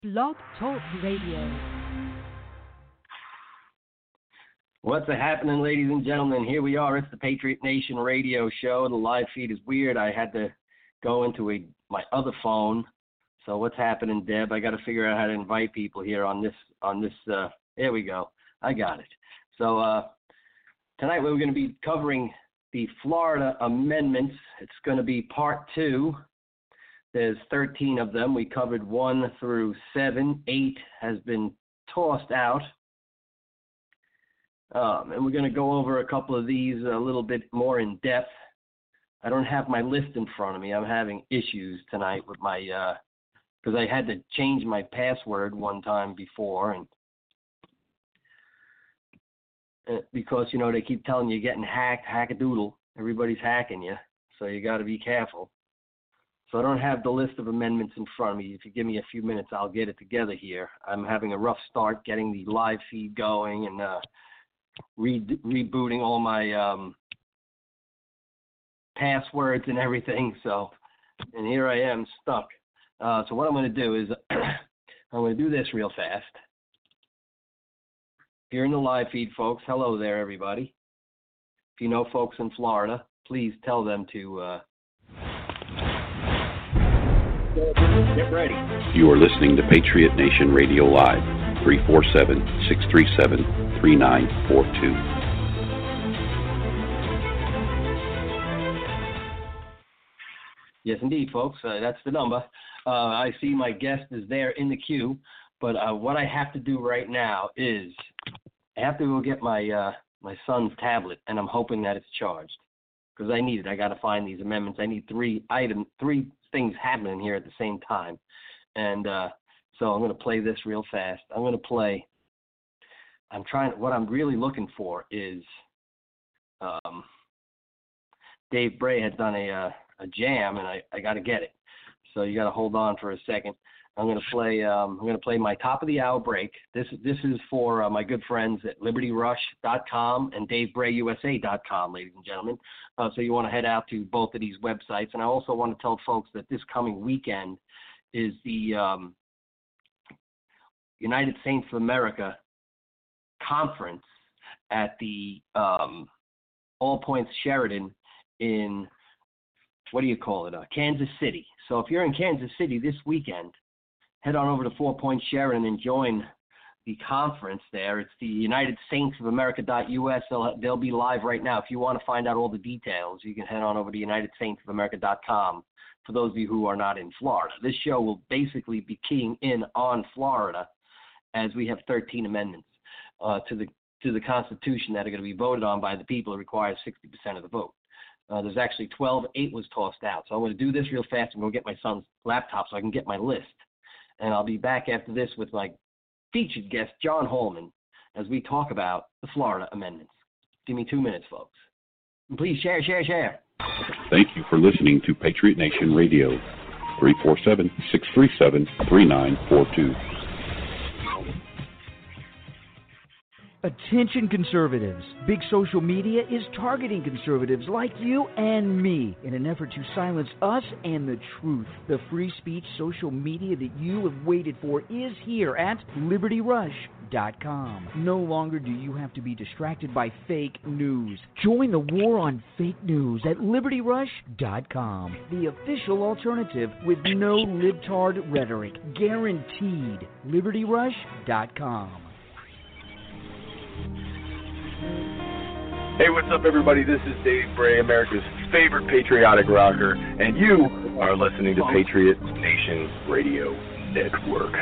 Blog Talk Radio. What's happening, ladies and gentlemen? Here we are. It's the Patriot Nation radio show. The live feed is weird. I had to go into my other phone. So what's happening, Deb? I got to figure out how to invite people here on this. There we go. I got it. So tonight we're going to be covering the Florida amendments. It's going to be part 2. There's 13 of them. We covered 1 through 7. 8 has been tossed out. And we're going to go over a couple of these a little bit more in depth. I don't have my list in front of me. I'm having issues tonight with my, because I had to change my password one time before, and because, you know, they keep telling you you're getting hacked, hack-a-doodle. Everybody's hacking you, so you got to be careful. So I don't have the list of amendments in front of me. If you give me a few minutes, I'll get it together here. I'm having a rough start getting the live feed going and rebooting all my passwords and everything. So, and here I am stuck. So what I'm going to do is I'm going to do this real fast. Here in the live feed, folks, hello there, everybody. If you know folks in Florida, please tell them to get ready. You are listening to Patriot Nation Radio Live, 347-637-3942. Yes, indeed, folks. That's the number. I see my guest is there in the queue, but what I have to do right now is I have to go get my my son's tablet, and I'm hoping that it's charged because I need it. I got to find these amendments. I need three things happening here at the same time, and so I'm going to play this real fast. What I'm really looking for is Dave Bray had done a jam, and I got to get it. So you got to hold on for a second. I'm going to play my top of the hour break. This is for my good friends at LibertyRush.com and DaveBrayUSA.com, ladies and gentlemen. So you want to head out to both of these websites. And I also want to tell folks that this coming weekend is the United Saints of America conference at the All Points Sheraton in, Kansas City. So if you're in Kansas City this weekend, head on over to 4 Points Sheraton and join the conference there. It's the United Saints of America.us. They'll be live right now. If you want to find out all the details, you can head on over to UnitedSaintsOfAmerica.com for those of you who are not in Florida. This show will basically be keying in on Florida as we have 13 amendments to the Constitution that are going to be voted on by the people. It requires 60% of the vote. There's actually 12. 8 was tossed out. So I'm going to do this real fast and go get my son's laptop so I can get my list. And I'll be back after this with my featured guest, John Holman, as we talk about the Florida amendments. Give me 2 minutes, folks. And please share. Thank you for listening to Patriot Nation Radio, 347-637-3942. Attention conservatives. Big social media is targeting conservatives like you and me in an effort to silence us and the truth. The free speech social media that you have waited for is here at LibertyRush.com. No longer do you have to be distracted by fake news. Join the war on fake news at LibertyRush.com. The official alternative with no libtard rhetoric. Guaranteed. LibertyRush.com. Hey, what's up, everybody? This is Dave Bray, America's favorite patriotic rocker, and you are listening to Patriot Nation Radio Network.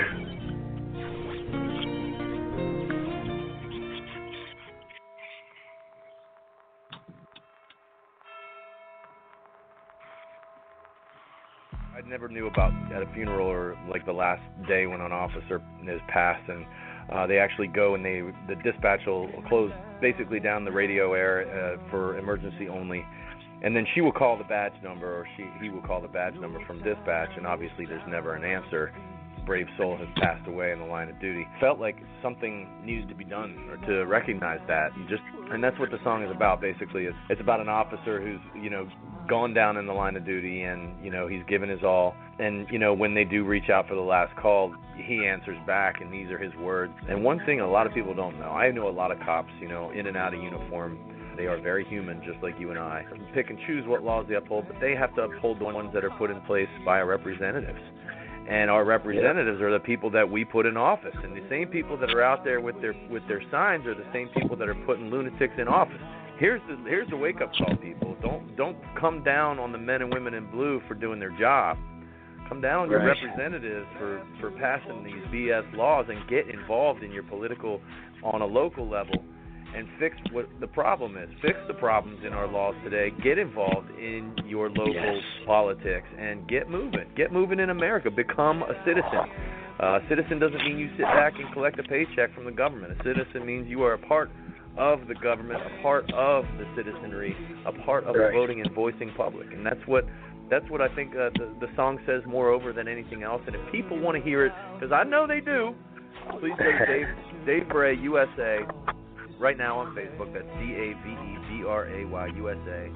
I never knew about at a funeral or like the last day when an officer is passed, and they actually go and the dispatch will close basically down the radio air for emergency only, and then she will call the badge number, or he will call the badge number from dispatch, and obviously there's never an answer. brave soul has passed away in the line of duty. Felt like something needs to be done or to recognize that, and that's what the song is about. Basically, it's about an officer who's gone down in the line of duty, and he's given his all, and when they do reach out for the last call, he answers back, and these are his words. And one thing a lot of people don't know, I know a lot of cops, in and out of uniform. They are very human, just like you and I. Pick and choose what laws they uphold, but they have to uphold the ones that are put in place by our representatives. And our representatives are the people that we put in office. And the same people that are out there with their signs are the same people that are putting lunatics in office. Here's the wake-up call, people. Don't come down on the men and women in blue for doing their job. Come down on your representatives for passing these BS laws, and get involved in your political, on a local level, and fix what the problem is. Fix the problems in our laws today. Get involved in your local politics and get moving. Get moving in America. Become a citizen. A citizen doesn't mean you sit back and collect a paycheck from the government. A citizen means you are a part of the government, a part of the citizenry, a part of the voting and voicing public. And that's what I think the song says moreover than anything else. And if people want to hear it, because I know they do, please go to Dave Bray USA. Right now on Facebook, that's DAVEBRAY USA.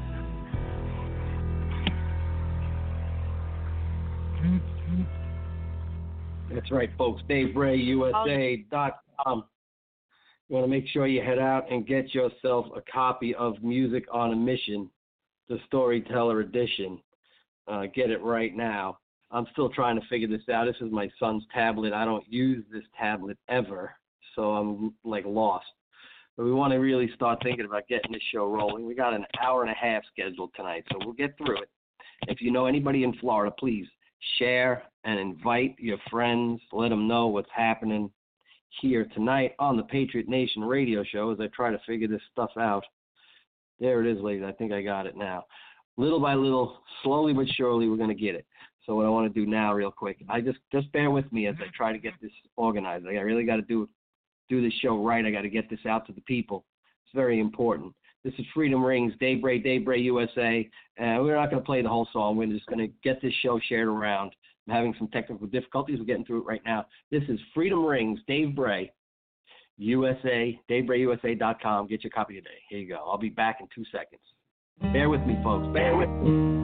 That's right, folks. DaveBrayUSA.com. You want to make sure you head out and get yourself a copy of Music on a Mission, the Storyteller Edition. Get it right now. I'm still trying to figure this out. This is my son's tablet. I don't use this tablet ever, so I'm lost. But we want to really start thinking about getting this show rolling. We got an hour and a half scheduled tonight, so we'll get through it. If you know anybody in Florida, please share and invite your friends. Let them know what's happening here tonight on the Patriot Nation radio show as I try to figure this stuff out. There it is, ladies. I think I got it now. Little by little, slowly but surely, we're going to get it. So what I want to do now real quick, I just bear with me as I try to get this organized. I really got to do this show right. I got to get this out to the people. It's very important. This is Freedom Rings, Dave Bray USA. We're not going to play the whole song. We're just going to get this show shared around. I'm having some technical difficulties. We're getting through it right now. This is Freedom Rings, Dave Bray USA, DaveBrayUSA.com. Get your copy today. Here you go. I'll be back in 2 seconds. Bear with me, folks. Bear with me.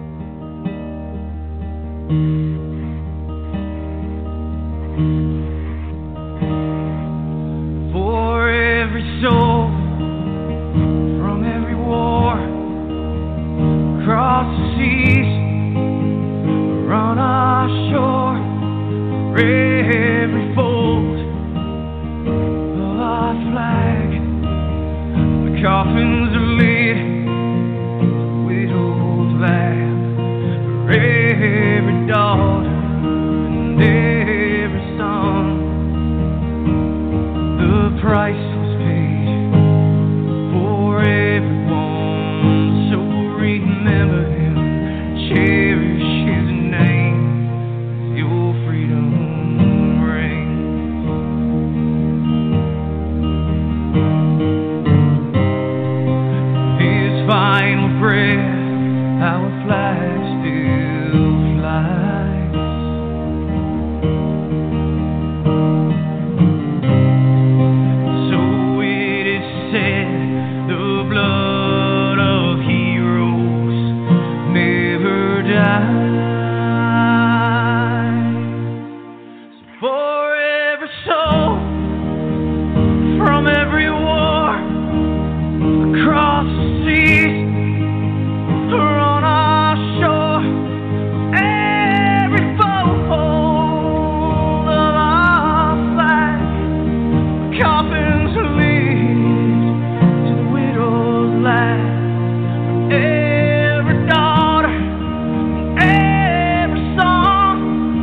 For every soul from every war across the seas around our shore, for every fold of our flag, the coffins are laid, the widow's laugh, for every daughter and every son. The price was paid for everyone, so remember him, cherish his name, your freedom rings. His final breath, our flag still flies.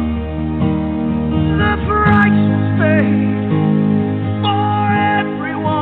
Everyone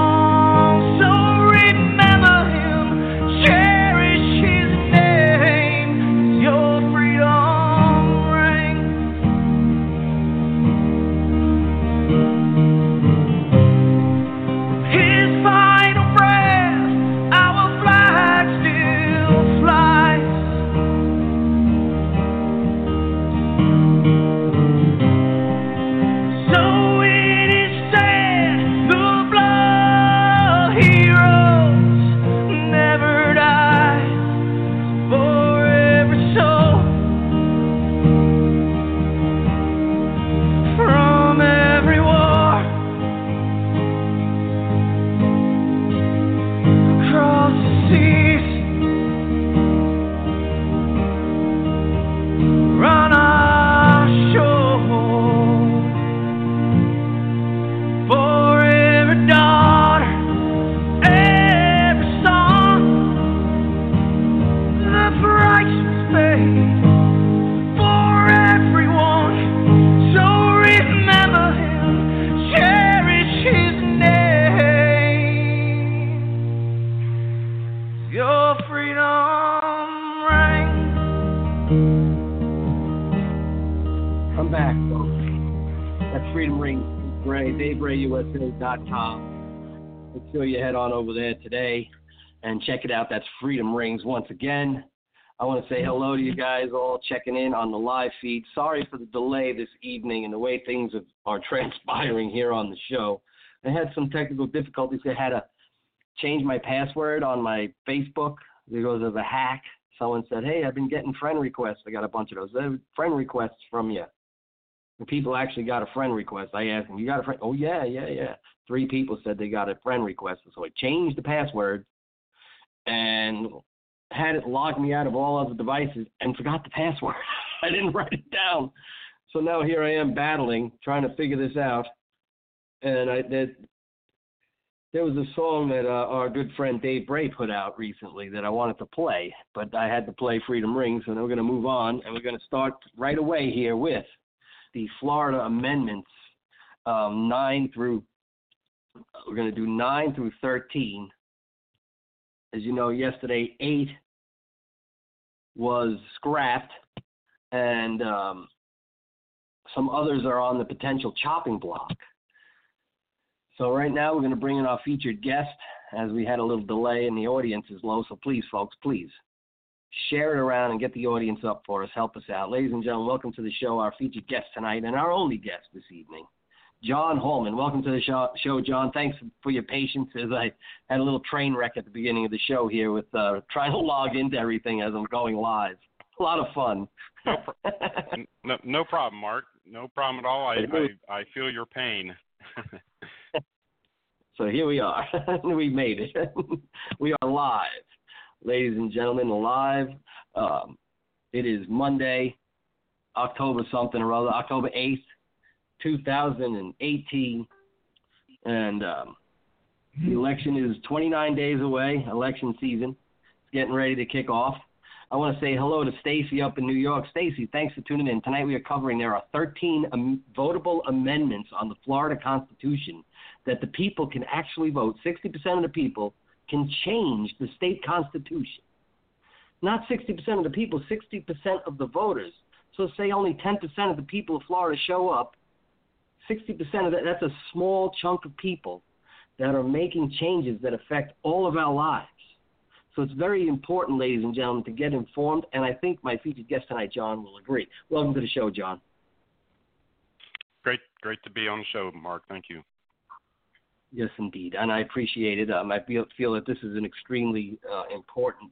Freedom Rings, Ray, DaveRayUSA.com. Make sure you head on over there today and check it out. That's Freedom Rings once again. I want to say hello to you guys all checking in on the live feed. Sorry for the delay this evening and the way things are transpiring here on the show. I had some technical difficulties. I had to change my password on my Facebook because of a hack. Someone said, hey, I've been getting friend requests. I got a bunch of those. Friend requests from you. The people actually got a friend request. I asked them, you got a friend? Oh, yeah. 3 people said they got a friend request. So I changed the password and had it log me out of all other devices and forgot the password. I didn't write it down. So now here I am battling, trying to figure this out. And there was a song that our good friend Dave Bray put out recently that I wanted to play, but I had to play Freedom Rings, and we're going to move on, and we're going to start right away here with the Florida amendments, 9 through 13. As you know, yesterday 8 was scrapped, and some others are on the potential chopping block. So right now we're going to bring in our featured guest, as we had a little delay and the audience is low. So please, folks, please share it around and get the audience up for us. Help us out. Ladies and gentlemen, welcome to the show, our featured guest tonight and our only guest this evening, John Holman. Welcome to the show, John. Thanks for your patience as I had a little train wreck at the beginning of the show here with trying to log into everything as I'm going live. A lot of fun. No problem, Mark. No problem at all. I feel your pain. So here we are. We made it. We are live, ladies and gentlemen, live. It is Monday, October 8th, 2018. And the election is 29 days away, election season. It's getting ready to kick off. I want to say hello to Stacy up in New York. Stacy, thanks for tuning in. Tonight we are covering there are 13 votable amendments on the Florida Constitution that the people can actually vote. 60% of the people can change the state constitution. Not 60% of the people, 60% of the voters. So say only 10% of the people of Florida show up. 60% of that, that's a small chunk of people that are making changes that affect all of our lives. So it's very important, ladies and gentlemen, to get informed, and I think my featured guest tonight, John, will agree. Welcome to the show, John. Great to be on the show, Mark. Thank you. Yes, indeed, and I appreciate it. I feel that this is an extremely important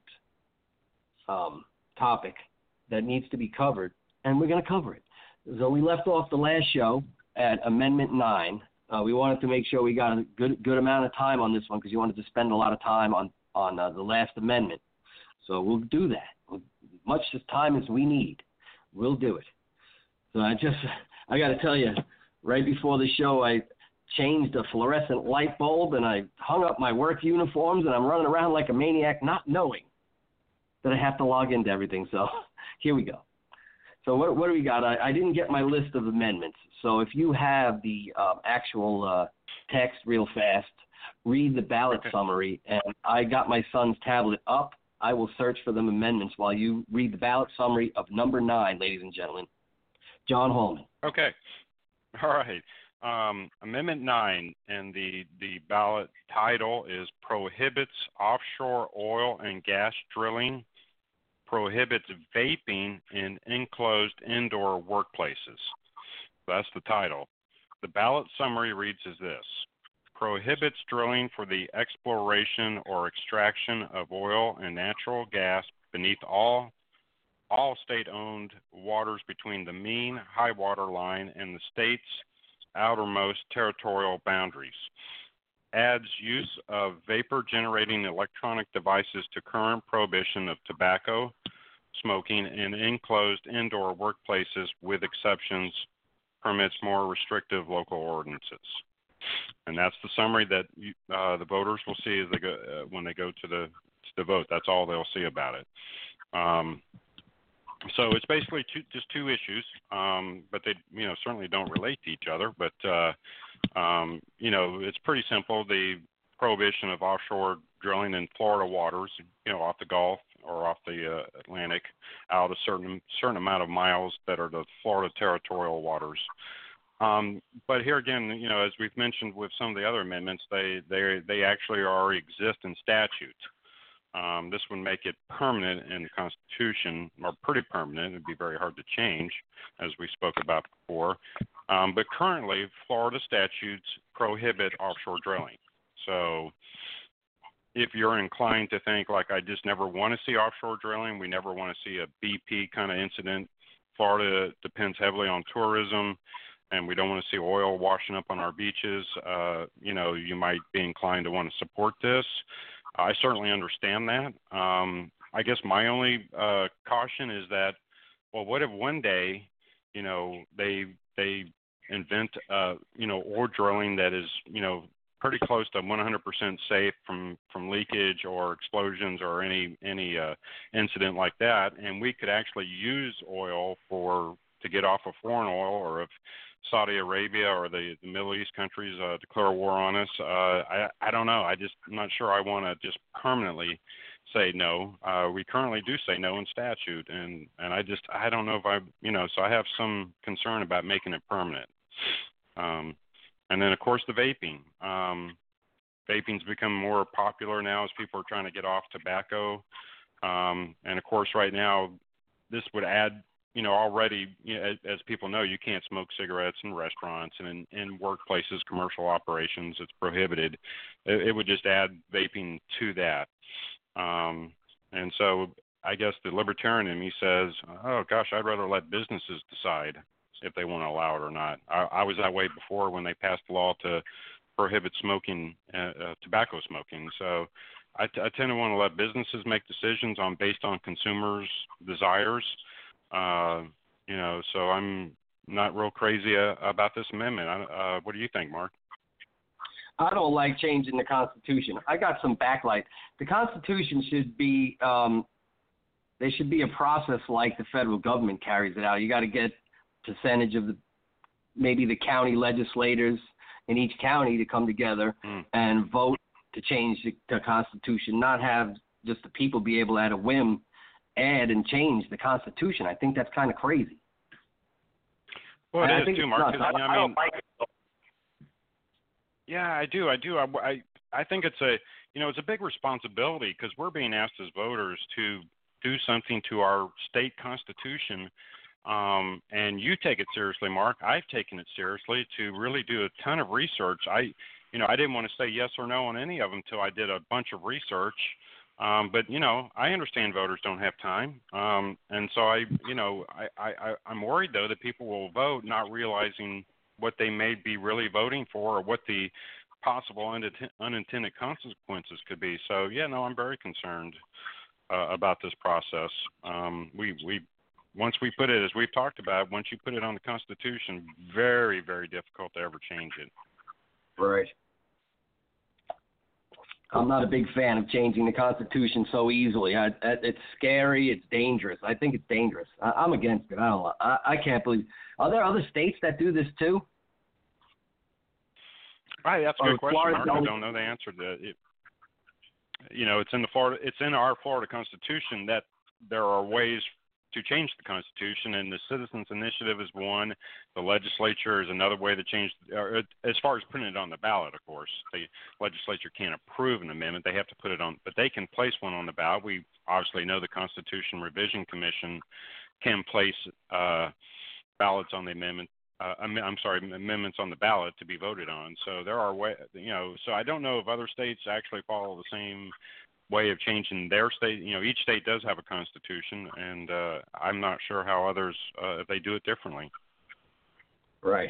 topic that needs to be covered, and we're going to cover it. So we left off the last show at Amendment 9. We wanted to make sure we got a good amount of time on this one because you wanted to spend a lot of time on the last amendment. So we'll do that. Much as time as we need, we'll do it. So I got to tell you, right before the show, I changed a fluorescent light bulb and I hung up my work uniforms and I'm running around like a maniac not knowing that I have to log into everything. So here we go. So what do we got? I didn't get my list of amendments. So if you have the actual text real fast, read the ballot summary, and I got my son's tablet up. I will search for them amendments while you read the ballot summary of number 9, ladies and gentlemen. John Holman. Okay. All right. Amendment 9, and the ballot title is Prohibits Offshore Oil and Gas Drilling, Prohibits Vaping in Enclosed Indoor Workplaces. That's the title. The ballot summary reads as this. Prohibits drilling for the exploration or extraction of oil and natural gas beneath all state-owned waters between the mean high water line and the state's outermost territorial boundaries. Adds use of vapor-generating electronic devices to current prohibition of tobacco, smoking in enclosed indoor workplaces with exceptions, permits more restrictive local ordinances. And that's the summary that the voters will see as they go when they go to the vote. That's all they'll see about it. So it's basically just two issues, but they certainly don't relate to each other. But it's pretty simple. The prohibition of offshore drilling in Florida waters, off the Gulf or off the Atlantic, out a certain amount of miles that are the Florida territorial waters. But here again, as we've mentioned with some of the other amendments, they actually already exist in statute. This would make it permanent in the Constitution, or pretty permanent. It would be very hard to change, as we spoke about before. But currently, Florida statutes prohibit offshore drilling. So if you're inclined to think, like, I just never want to see offshore drilling, we never want to see a BP kind of incident. Florida depends heavily on tourism, and we don't want to see oil washing up on our beaches. You might be inclined to want to support this. I certainly understand that. I guess my only caution is that, well, what if one day, they invent, oil drilling that is, pretty close to 100% safe from leakage or explosions or any incident like that, and we could actually use oil to get off of foreign oil, or if Saudi Arabia or the Middle East countries declare war on us. I don't know. I'm not sure I want to just permanently say no. We currently do say no in statute, and I don't know if so I have some concern about making it permanent. And then, of course, the vaping. Vaping's become more popular now as people are trying to get off tobacco. And, of course, right now, this would add, already, as people know, you can't smoke cigarettes in restaurants and in workplaces, commercial operations. It's prohibited. It would just add vaping to that. And so I guess the libertarian in me says, oh, gosh, I'd rather let businesses decide if they want to allow it or not. I was that way before when they passed a law to prohibit smoking, tobacco smoking. So I tend to want to let businesses make decisions based on consumers' desires. So I'm not real crazy about this amendment. What do you think, Mark? I don't like changing the Constitution. I got some backlight. The Constitution should be there should be a process like the federal government carries it out. You got to get percentage of maybe the county legislators in each county to come together and vote to change the Constitution, not have just the people be able to, at a whim, add and change the Constitution. I think that's kind of crazy. Well, it is too, Mark. I don't like it. Yeah, I do. I think it's a big responsibility, because we're being asked as voters to do something to our state constitution. And you take it seriously, Mark. I've taken it seriously to really do a ton of research. I didn't want to say yes or no on any of them until I did a bunch of research. But I understand voters don't have time. And so I'm worried, though, that people will vote not realizing what they may be really voting for, or what the possible unintended consequences could be. So, I'm very concerned about this process. Once we put it, as we've talked about, once you put it on the Constitution, very, very difficult to ever change it. Right. I'm not a big fan of changing the Constitution so easily. It's scary. It's dangerous. I think it's dangerous. I'm against it. I can't believe. Are there other states that do this too? Right. That's a good question, Mark. I don't know the answer to it. It's in our Florida Constitution that there are ways to change the Constitution, and the Citizens Initiative is one. The legislature is another way to change, as far as putting it on the ballot, of course. The legislature can't approve an amendment. They have to put it on, but they can place one on the ballot. We obviously know the Constitution Revision Commission can place ballots on the amendment. Amendments on the ballot to be voted on. So there are ways, so I don't know if other states actually follow the same way of changing their state. Each state does have a constitution, and I'm not sure how others, if they do it differently. Right.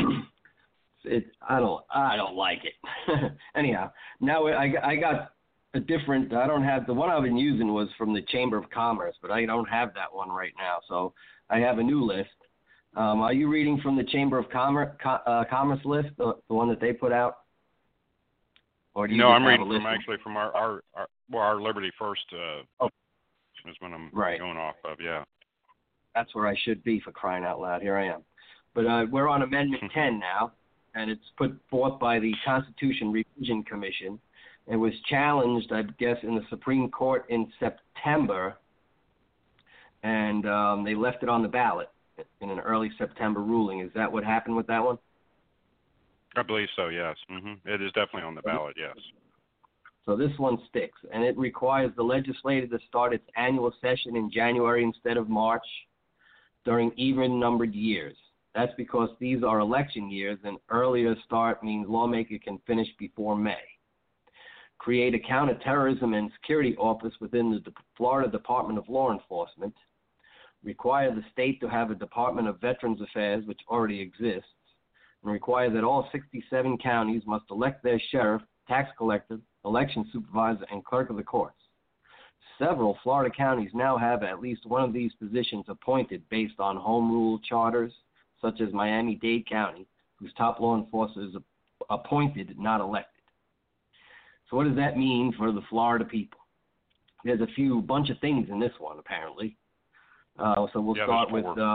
I don't like it. Anyhow, now I got a different. I don't have the one I've been using was from the Chamber of Commerce, but I don't have that one right now. So I have a new list. Are you reading from the Chamber of Commerce list, the one that they put out? Or do you I'm reading from our Liberty First is what I'm going off of, yeah. That's where I should be, for crying out loud. Here I am. But we're on Amendment 10 now, and it's put forth by the Constitution Revision Commission. It was challenged, I guess, in the Supreme Court in September, and they left it on the ballot. in an early September ruling. Is that what happened with that one? I believe so, yes. It is definitely on the ballot, yes. So this one sticks, and it requires the legislature to start its annual session in January instead of March during even-numbered years. That's because these are election years, and earlier start means lawmaker can finish before May. Create a counterterrorism and security office within the Florida Department of Law Enforcement. Require the state to have a Department of Veterans Affairs, which already exists, and require that all 67 counties must elect their sheriff, tax collector, election supervisor, and clerk of the courts. Several Florida counties now have at least one of these positions appointed based on home rule charters, such as Miami-Dade County, whose top law enforcer is appointed, not elected. So what does that mean for the Florida people? There's a bunch of things in this one, apparently. So we'll start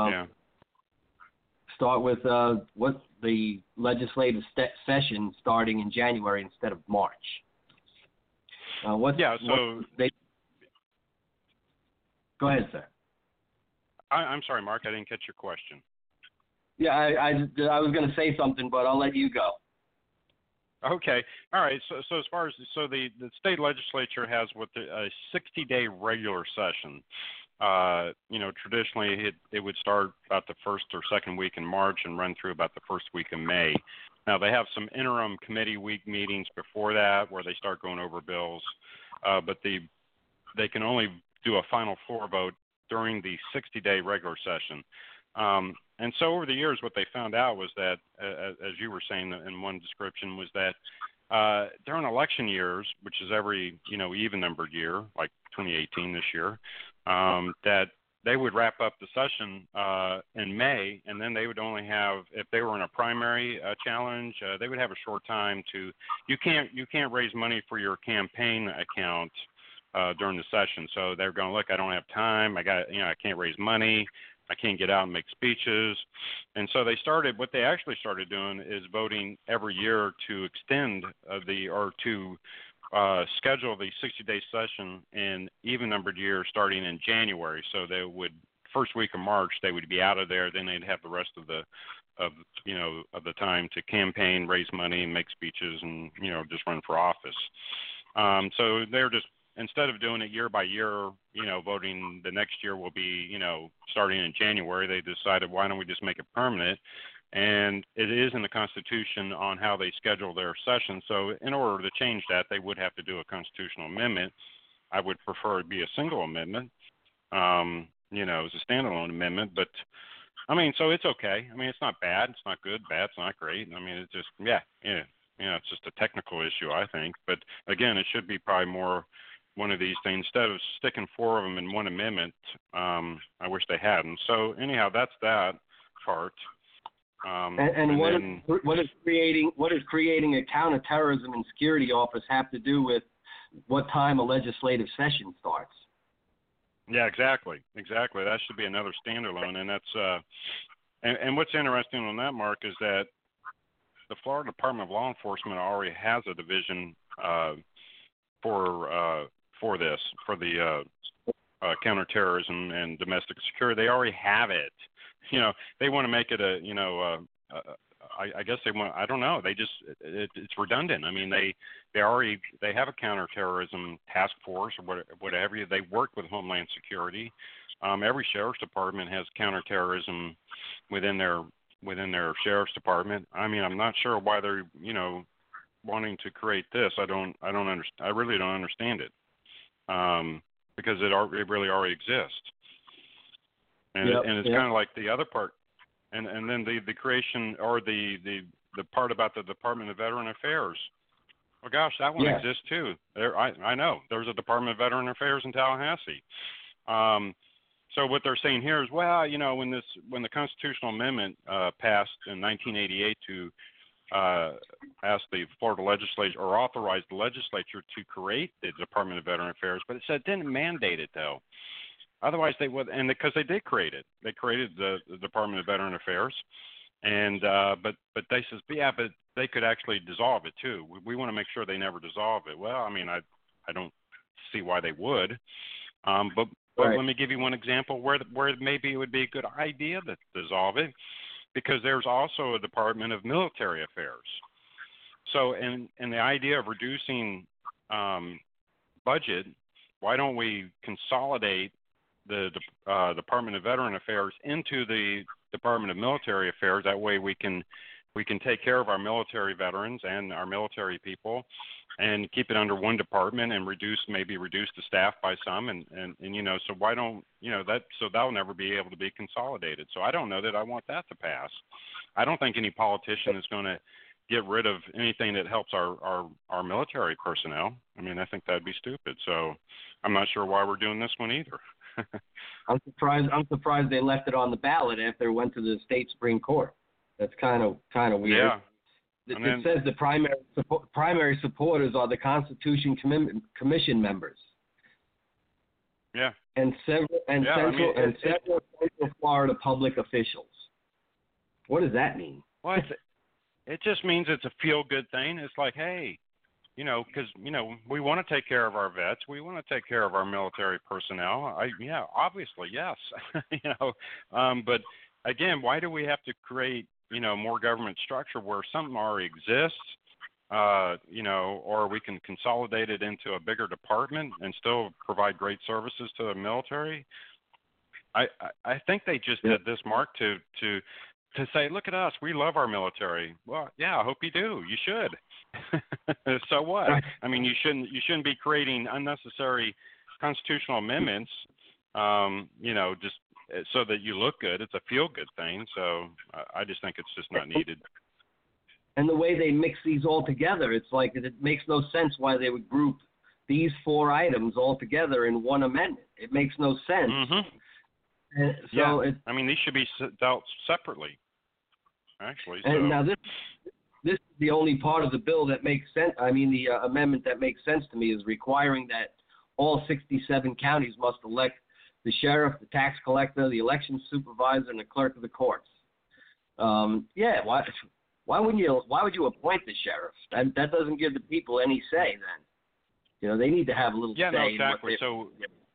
with what the legislative session starting in January instead of March. Go ahead, sir. I'm sorry, Mark. I didn't catch your question. Yeah, I was going to say something, but I'll let you go. Okay. All right. So as far as the state legislature has a 60-day regular session. Traditionally it would start about the first or second week in March and run through about the first week in May. Now they have some interim committee week meetings before that where they start going over bills, but they can only do a final floor vote during the 60-day regular session. And so over the years, what they found out was that, as you were saying in one description, was that during election years, which is every even-numbered year, like 2018 this year, that they would wrap up the session in May, and then they would only have, if they were in a primary challenge, they would have a short time to. You can't raise money for your campaign account during the session. So they're going, look, I don't have time. I can't raise money. I can't get out and make speeches. And so what they actually started doing is voting every year to extend schedule the 60-day session in even-numbered years starting in January. So they would, first week of March, they would be out of there. Then they'd have the rest of the time to campaign, raise money, and make speeches, and just run for office. So they're just, instead of doing it year by year, voting the next year will be, starting in January, they decided, why don't we just make it permanent? And it is in the Constitution on how they schedule their session. So in order to change that, they would have to do a constitutional amendment. I would prefer it be a single amendment, as a standalone amendment. But, so it's okay. It's not bad. It's not good. Bad. It's not great. It's just, it's just a technical issue, I think. But, again, it should be probably more one of these things. Instead of sticking four of them in one amendment, I wish they hadn't. So, anyhow, that's that part. What is creating a counterterrorism and security office have to do with what time a legislative session starts? Yeah, exactly. That should be another standalone, and that's and what's interesting on that, Mark, is that the Florida Department of Law Enforcement already has a division for this, for the counterterrorism and domestic security. They already have it. They want to make it I guess they want. I don't know. It's redundant. They have a counterterrorism task force or whatever. They work with Homeland Security. Every sheriff's department has counterterrorism within their sheriff's department. I'm not sure why they're wanting to create this. I really don't understand it, because it really already exists. And it's kind of like the other part, and then the creation or the part about the Department of Veteran Affairs. Well, gosh, that one exists too. I know there's a Department of Veteran Affairs in Tallahassee. So what they're saying here is, well, when the constitutional amendment passed in 1988 to ask the Florida legislature or authorize the legislature to create the Department of Veteran Affairs, but it said it didn't mandate it though. Otherwise, they would, and because they did create it, they created the Department of Veteran Affairs, and but they says, but they could actually dissolve it too. We want to make sure they never dissolve it. Well, I don't see why they would, but But Right. let me give you one example where maybe it would be a good idea to dissolve it, because there's also a Department of Military Affairs. So, in the idea of reducing budget, why don't we consolidate the Department of Veteran Affairs into the Department of Military Affairs? That way, we can take care of our military veterans and our military people, and keep it under one department and reduce the staff by some, and so why don't that'll never be able to be consolidated. So I don't know that I want that to pass. I don't think any politician is going to get rid of anything that helps our military personnel. I mean, I think that'd be stupid. So I'm not sure why we're doing this one either. I'm surprised they left it on the ballot after it went to the state Supreme Court. That's kind of weird. Yeah. It says the primary supporters are the Constitution Commission members. Yeah. And several Central Florida public officials. What does that mean? Well, it just means it's a feel-good thing. It's like, hey, because we want to take care of our vets, we want to take care of our military personnel. Obviously, yes. But again, why do we have to create more government structure where something already exists, or we can consolidate it into a bigger department and still provide great services to the military? I think they just did this, Mark, to say, look at us, we love our military. Well, yeah, I hope you do. You should. So what? Right. I mean, you shouldn't be creating unnecessary constitutional amendments, just so that you look good. It's a feel-good thing. So I just think it's just not needed. And the way they mix these all together, it's like it makes no sense why they would group these 4 items all together in one amendment. It makes no sense. Mm-hmm. And so these should be dealt separately, actually. So. And now this is the only part of the bill that makes sense. I mean, the amendment that makes sense to me is requiring that all 67 counties must elect the sheriff, the tax collector, the election supervisor, and the clerk of the courts. Why would you appoint the sheriff? That doesn't give the people any say then. They need to have a little say. Yeah, no, exactly. So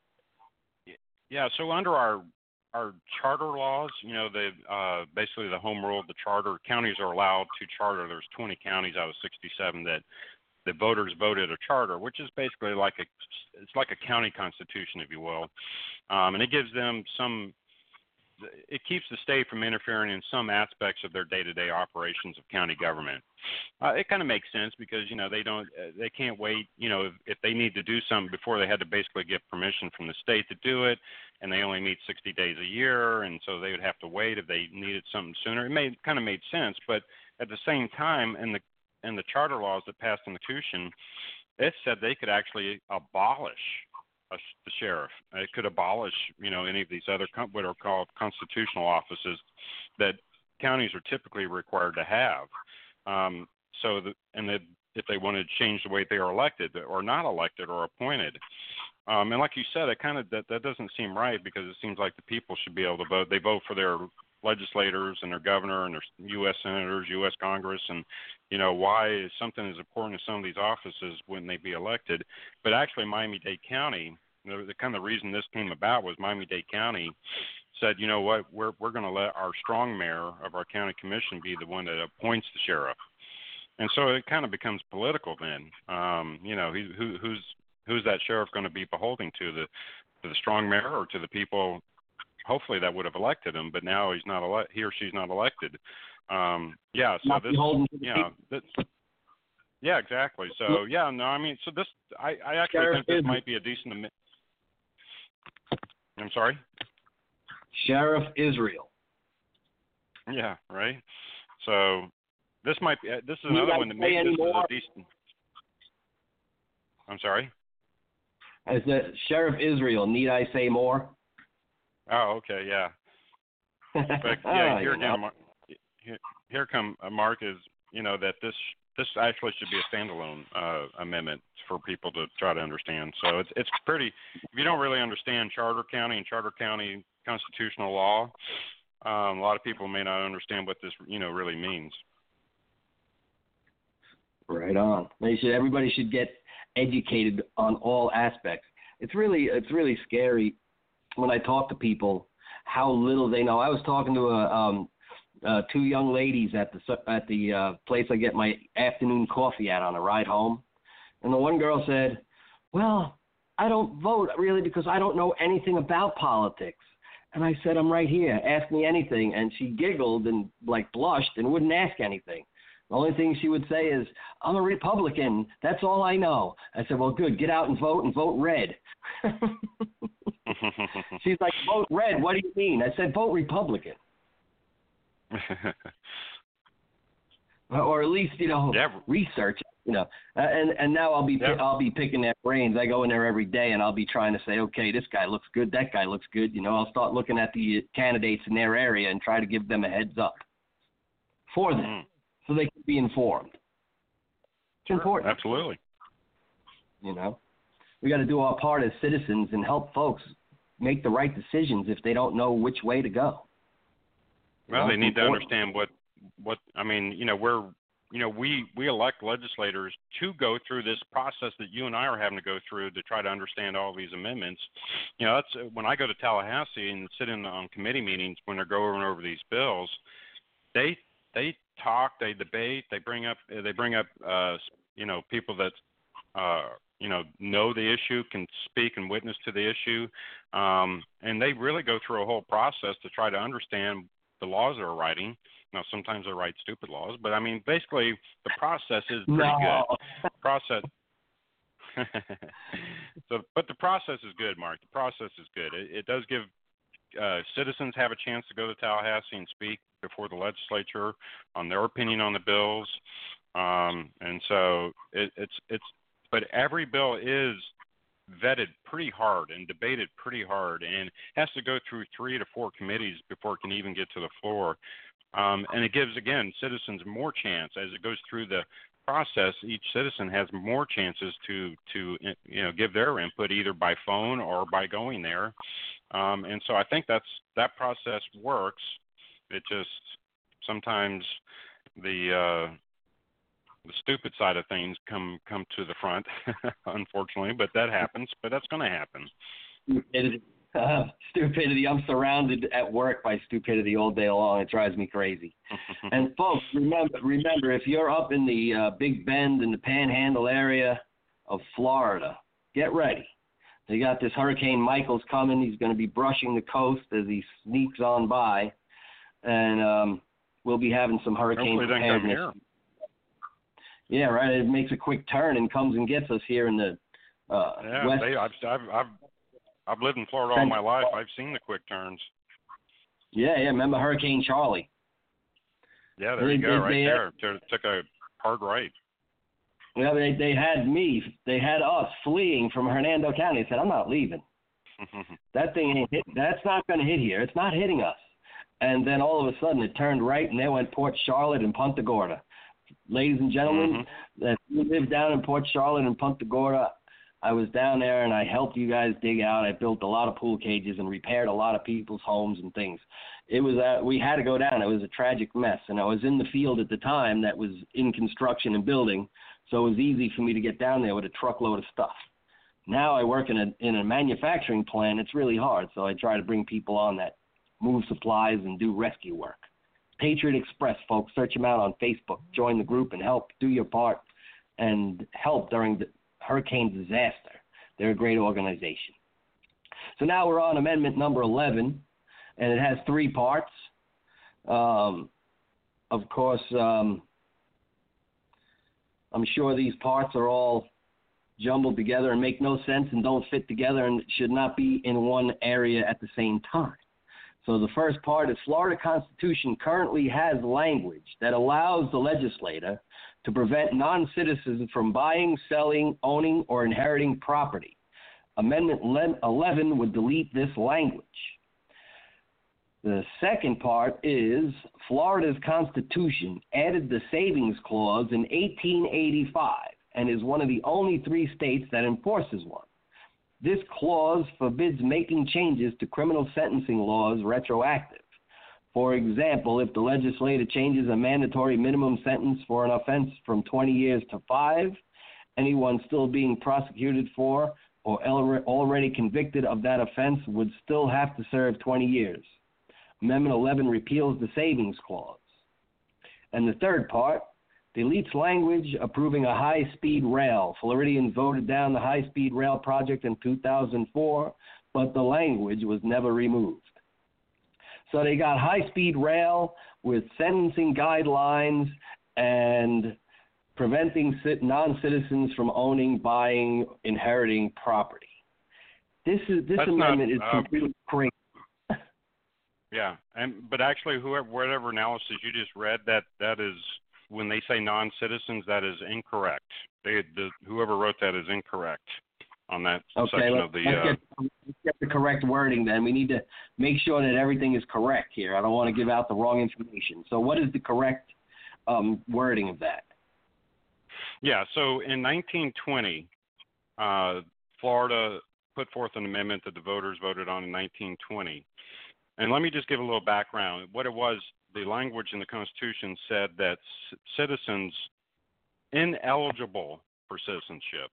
under our charter laws, basically the home rule of the charter, counties are allowed to charter. There's 20 counties out of 67 that the voters voted a charter, which is basically like a county constitution, if you will, and it gives them it keeps the state from interfering in some aspects of their day-to-day operations of county government. It kind of makes sense because they can't wait. If they need to do something before, they had to basically get permission from the state to do it, and they only meet 60 days a year, and so they would have to wait if they needed something sooner. It kind of made sense, but at the same time, in the charter laws that passed in the Constitution, it said they could actually abolish the sheriff. It could abolish, any of these other what are called constitutional offices that counties are typically required to have. If they wanted to change the way they are elected or not elected or appointed. And like you said, that doesn't seem right because it seems like the people should be able to vote. They vote for their legislators and their governor and their U.S. senators, U.S. Congress, and why is something as important as some of these offices wouldn't they be elected? But actually, Miami-Dade County, the kind of reason this came about was Miami-Dade County said, you know what, we're going to let our strong mayor of our county commission be the one that appoints the sheriff, and so it kind of becomes political then. Who's that sheriff going to be beholding to the strong mayor or to the people? Hopefully that would have elected him, but now he's not he or she's not elected. Exactly. So I actually think this might be a decent. I'm sorry. Sheriff Israel. Yeah. Right. So this is another one that maybe this is a decent. I'm sorry. As the Sheriff Israel, need I say more? Oh, okay, yeah. But here come Mark is that this actually should be a standalone amendment for people to try to understand. So it's pretty. If you don't really understand Charter County and Charter County constitutional law, a lot of people may not understand what this really means. Right on. Everybody should get educated on all aspects. It's really scary when I talk to people how little they know. I was talking to two young ladies at the place I get my afternoon coffee at on a ride home, and the one girl said, "Well, I don't vote really because I don't know anything about politics." And I said, "I'm right here. Ask me anything." And she giggled and like blushed and wouldn't ask anything. The only thing she would say is, "I'm a Republican. That's all I know." I said, "Well, good. Get out and vote red." She's like, "Vote red? What do you mean?" I said, "Vote Republican." Or at least, research, and now I'll be picking their brains. I go in there every day and I'll be trying to say, okay, this guy looks good, that guy looks good. I'll start looking at the candidates in their area and try to give them a heads up for them so they can be informed. It's important. Absolutely. We got to do our part as citizens and help folks make the right decisions if they don't know which way to go. Well, they need to understand what I mean. We elect legislators to go through this process that you and I are having to go through to try to understand all these amendments. That's when I go to Tallahassee and sit in on committee meetings when they're going over these bills. They talk, they debate, they bring up people that know the issue, can speak and witness to the issue, and they really go through a whole process to try to understand the laws they're writing. Now, sometimes they write stupid laws, but I mean, basically, the process is pretty good. Process. But the process is good, Mark. The process is good. It does give citizens have a chance to go to Tallahassee and speak before the legislature on their opinion on the bills, and so but every bill is vetted pretty hard and debated pretty hard and has to go through 3 to 4 committees before it can even get to the floor. And it gives, again, citizens more chance. As it goes through the process, each citizen has more chances to give their input either by phone or by going there. And so I think that process works. It just sometimes the stupid side of things come to the front, unfortunately, but that happens. But that's going to happen. Stupidity. I'm surrounded at work by stupidity all day long. It drives me crazy. And folks, remember, if you're up in the Big Bend and the Panhandle area of Florida, get ready. They got this Hurricane Michael's coming. He's going to be brushing the coast as he sneaks on by, and we'll be having some hurricane preparedness. Yeah, right. It makes a quick turn and comes and gets us here in the west. I've lived in Florida all my life. I've seen the quick turns. Yeah. Remember Hurricane Charlie? Yeah, there you go, right there. Took a hard right. Well, they had us fleeing from Hernando County. They said, "I'm not leaving. That thing ain't hit. That's not going to hit here. It's not hitting us." And then all of a sudden it turned right, and there went Port Charlotte and Punta Gorda. Ladies and gentlemen, that live down in Port Charlotte and Punta Gorda, I was down there and I helped you guys dig out. I built a lot of pool cages and repaired a lot of people's homes and things. It was we had to go down. It was a tragic mess, and I was in the field at the time that was in construction and building, so it was easy for me to get down there with a truckload of stuff. Now I work in a manufacturing plant. It's really hard, so I try to bring people on that move supplies and do rescue work. Patriot Express, folks, search them out on Facebook. Join the group and help do your part and help during the hurricane disaster. They're a great organization. So now we're on amendment number 11, and it has 3 parts. Of course, I'm sure these parts are all jumbled together and make no sense and don't fit together and should not be in one area at the same time. So the first part is Florida Constitution currently has language that allows the legislator to prevent non-citizens from buying, selling, owning, or inheriting property. Amendment 11 would delete this language. The second part is Florida's Constitution added the savings clause in 1885 and is one of the only 3 states that enforces one. This clause forbids making changes to criminal sentencing laws retroactive. For example, if the legislature changes a mandatory minimum sentence for an offense from 20 years to 5, anyone still being prosecuted for or already convicted of that offense would still have to serve 20 years. Amendment 11 repeals the savings clause. And the third part deletes language approving a high-speed rail. Floridians voted down the high-speed rail project in 2004, but the language was never removed. So they got high-speed rail with sentencing guidelines and preventing non-citizens from owning, buying, inheriting property. This amendment is completely crazy. Yeah, but actually, whatever analysis you just read, that is, when they say non-citizens, that is incorrect. Whoever wrote that is incorrect on that section of the. Let's get the correct wording then. We need to make sure that everything is correct here. I don't want to give out the wrong information. So what is the correct wording of that? Yeah, so in 1920, Florida put forth an amendment that the voters voted on in 1920. And let me just give a little background. What it was, the language in the Constitution said that citizens ineligible for citizenship.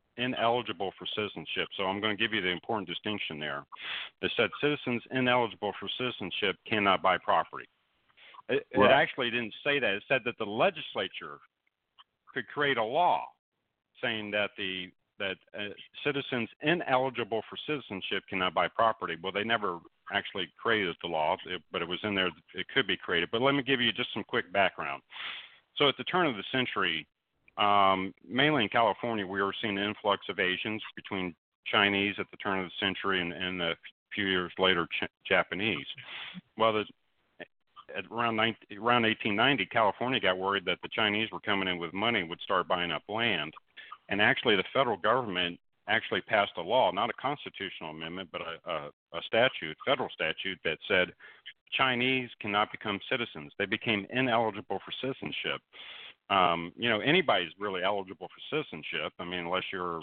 So I'm going to give you the important distinction there. It said citizens ineligible for citizenship cannot buy property. It actually didn't say that. It said that the legislature could create a law saying that citizens ineligible for citizenship cannot buy property. Well, they never actually created the law, but it was in there. It could be created. But let me give you just some quick background. So at the turn of the century, mainly in California, we were seeing an influx of Asians between Chinese at the turn of the century and a few years later Japanese. Well, around 1890, California got worried that the Chinese were coming in with money and would start buying up land. And actually, the federal government actually passed a law, not a constitutional amendment, but a federal statute that said Chinese cannot become citizens. They became ineligible for citizenship. Anybody's really eligible for citizenship. I mean, unless you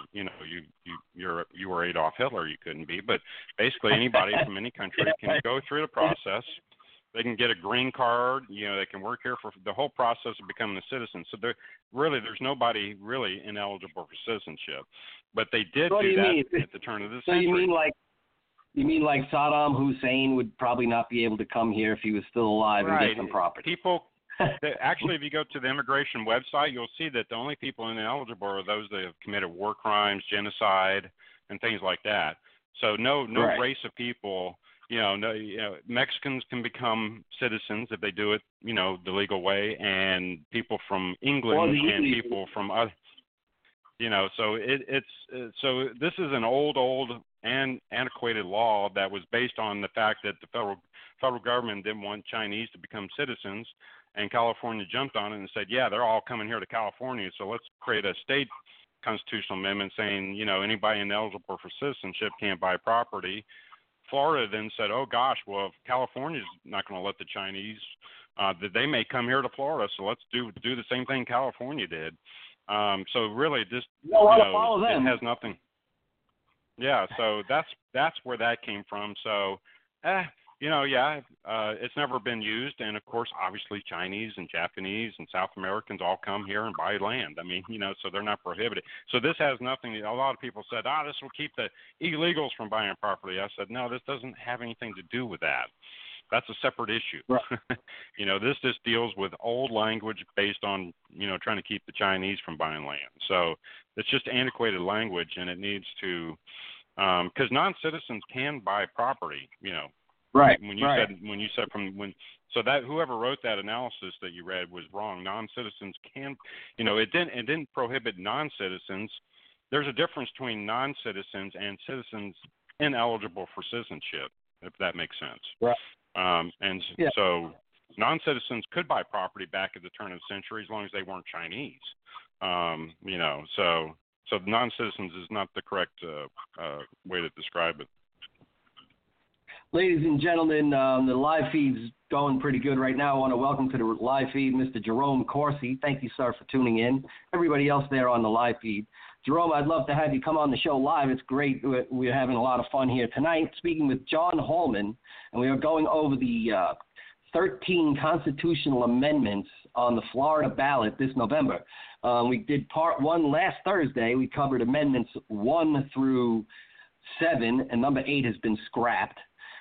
were Adolf Hitler, you couldn't be. But basically, anybody from any country can go through the process. They can get a green card. They can work here for the whole process of becoming a citizen. So there's nobody really ineligible for citizenship. But they did do that at the turn of the century. You mean like Saddam Hussein would probably not be able to come here if he was still alive and get some property? Actually, if you go to the immigration website, you'll see that the only people ineligible are those that have committed war crimes, genocide, and things like that. So no race of people. Mexicans can become citizens if they do it, the legal way, and people from England and people from other, so so this is an old and antiquated law that was based on the fact that the federal government didn't want Chinese to become citizens, and California jumped on it and said, yeah, they're all coming here to California, so let's create a state constitutional amendment saying, anybody ineligible for citizenship can't buy property. Florida then said, oh, gosh, well, if California's not going to let the Chinese, that they may come here to Florida, so let's do the same thing California did. So really just, it has nothing. Yeah, so that's where that came from. So, it's never been used. And, of course, obviously Chinese and Japanese and South Americans all come here and buy land. I mean, so they're not prohibited. So this has nothing. A lot of people said, this will keep the illegals from buying property. I said, no, this doesn't have anything to do with that. That's a separate issue. Right. This just deals with old language based on, trying to keep the Chinese from buying land. So it's just antiquated language, and it needs to, because non-citizens can buy property, Right. So that whoever wrote that analysis that you read was wrong. Non-citizens can, it didn't prohibit non-citizens. There's a difference between non-citizens and citizens ineligible for citizenship, if that makes sense. Right. So non-citizens could buy property back at the turn of the century as long as they weren't Chinese. So non-citizens is not the correct way to describe it. Ladies and gentlemen, the live feed's going pretty good right now. I want to welcome to the live feed Mr. Jerome Corsi. Thank you, sir, for tuning in. Everybody else there on the live feed. Jerome, I'd love to have you come on the show live. It's great. We're having a lot of fun here tonight, speaking with John Holman, and we are going over the 13 constitutional amendments on the Florida ballot this November. We did part 1 last Thursday. We covered amendments 1 through 7, and number 8 has been scrapped.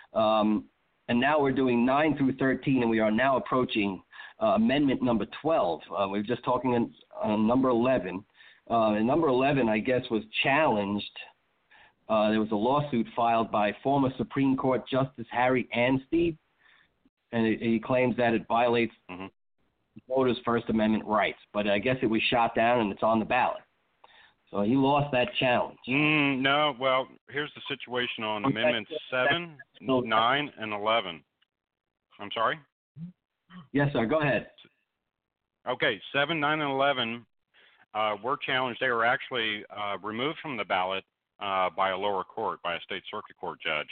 And now we're doing 9 through 13, and we are now approaching amendment number 12. We're just talking on number 11. And number 11, I guess, was challenged. There was a lawsuit filed by former Supreme Court Justice Harry Anstey, and he claims that it violates voters' First Amendment rights. But I guess it was shot down, and it's on the ballot. So he lost that challenge. No, well, here's the situation on Amendments 7, 9, and 11. I'm sorry? Yes, sir. Go ahead. Okay, 7, 9, and 11 were challenged. They were actually removed from the ballot by a lower court, by a state circuit court judge.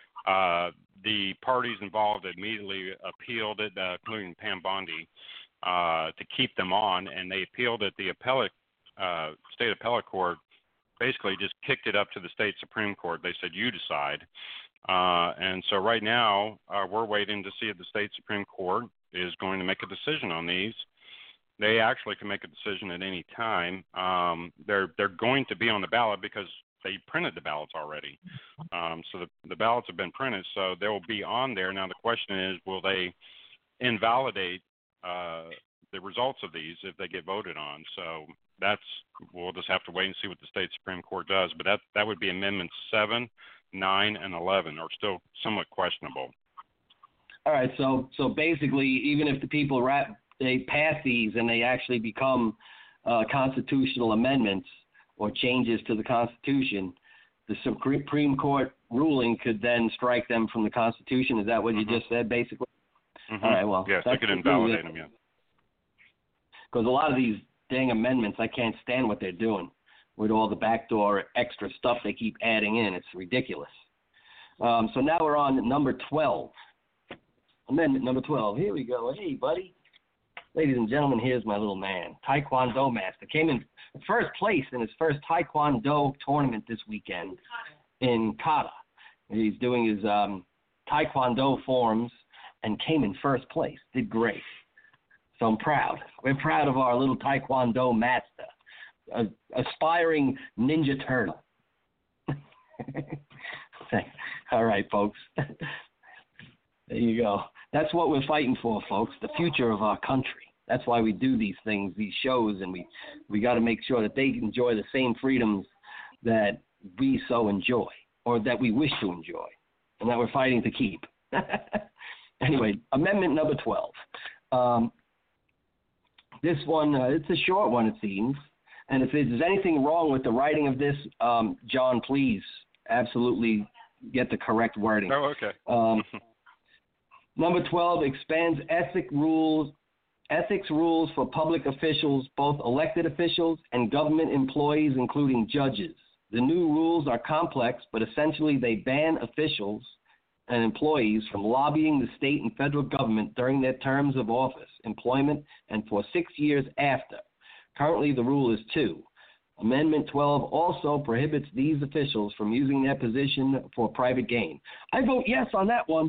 The parties involved immediately appealed it, including Pam Bondi, to keep them on, and they appealed it. The state appellate court basically just kicked it up to the state Supreme Court. They said, you decide. And so right now we're waiting to see if the state Supreme Court is going to make a decision on these. They actually can make a decision at any time. They're going to be on the ballot because they printed the ballots already. So the ballots have been printed, so they will be on there. Now the question is, will they invalidate the results of these if they get voted on? So we'll just have to wait and see what the state Supreme Court does. But that would be amendments 7, 9, and 11 are still somewhat questionable. All right. So basically, even if the people they pass these and they actually become constitutional amendments or changes to the Constitution, the Supreme Court ruling could then strike them from the Constitution. Is that what you just said, basically? All right. Well, yes, they could invalidate them. Yeah. Because a lot of these dang amendments, I can't stand what they're doing with all the backdoor extra stuff they keep adding in. It's ridiculous. So now we're on number 12. Amendment number 12. Here we go. Hey, buddy. Ladies and gentlemen, here's my little man. Taekwondo master. Came in first place in his first Taekwondo tournament this weekend in Kata. He's doing his Taekwondo forms and came in first place. Did great. So I'm proud. We're proud of our little Taekwondo master, aspiring Ninja Turtle. All right, folks. There you go. That's what we're fighting for, folks, the future of our country. That's why we do these things, these shows, and we got to make sure that they enjoy the same freedoms that we so enjoy or that we wish to enjoy and that we're fighting to keep. Anyway, amendment number 12. This one, it's a short one, it seems. And if there's anything wrong with the writing of this, John, please absolutely get the correct wording. Oh, okay. Number 12 expands ethics rules for public officials, both elected officials and government employees, including judges. The new rules are complex, but essentially they ban officials and employees from lobbying the state and federal government during their terms of office, employment, and for 6 years after. Currently, the rule is 2. Amendment 12 also prohibits these officials from using their position for private gain. I vote yes on that one.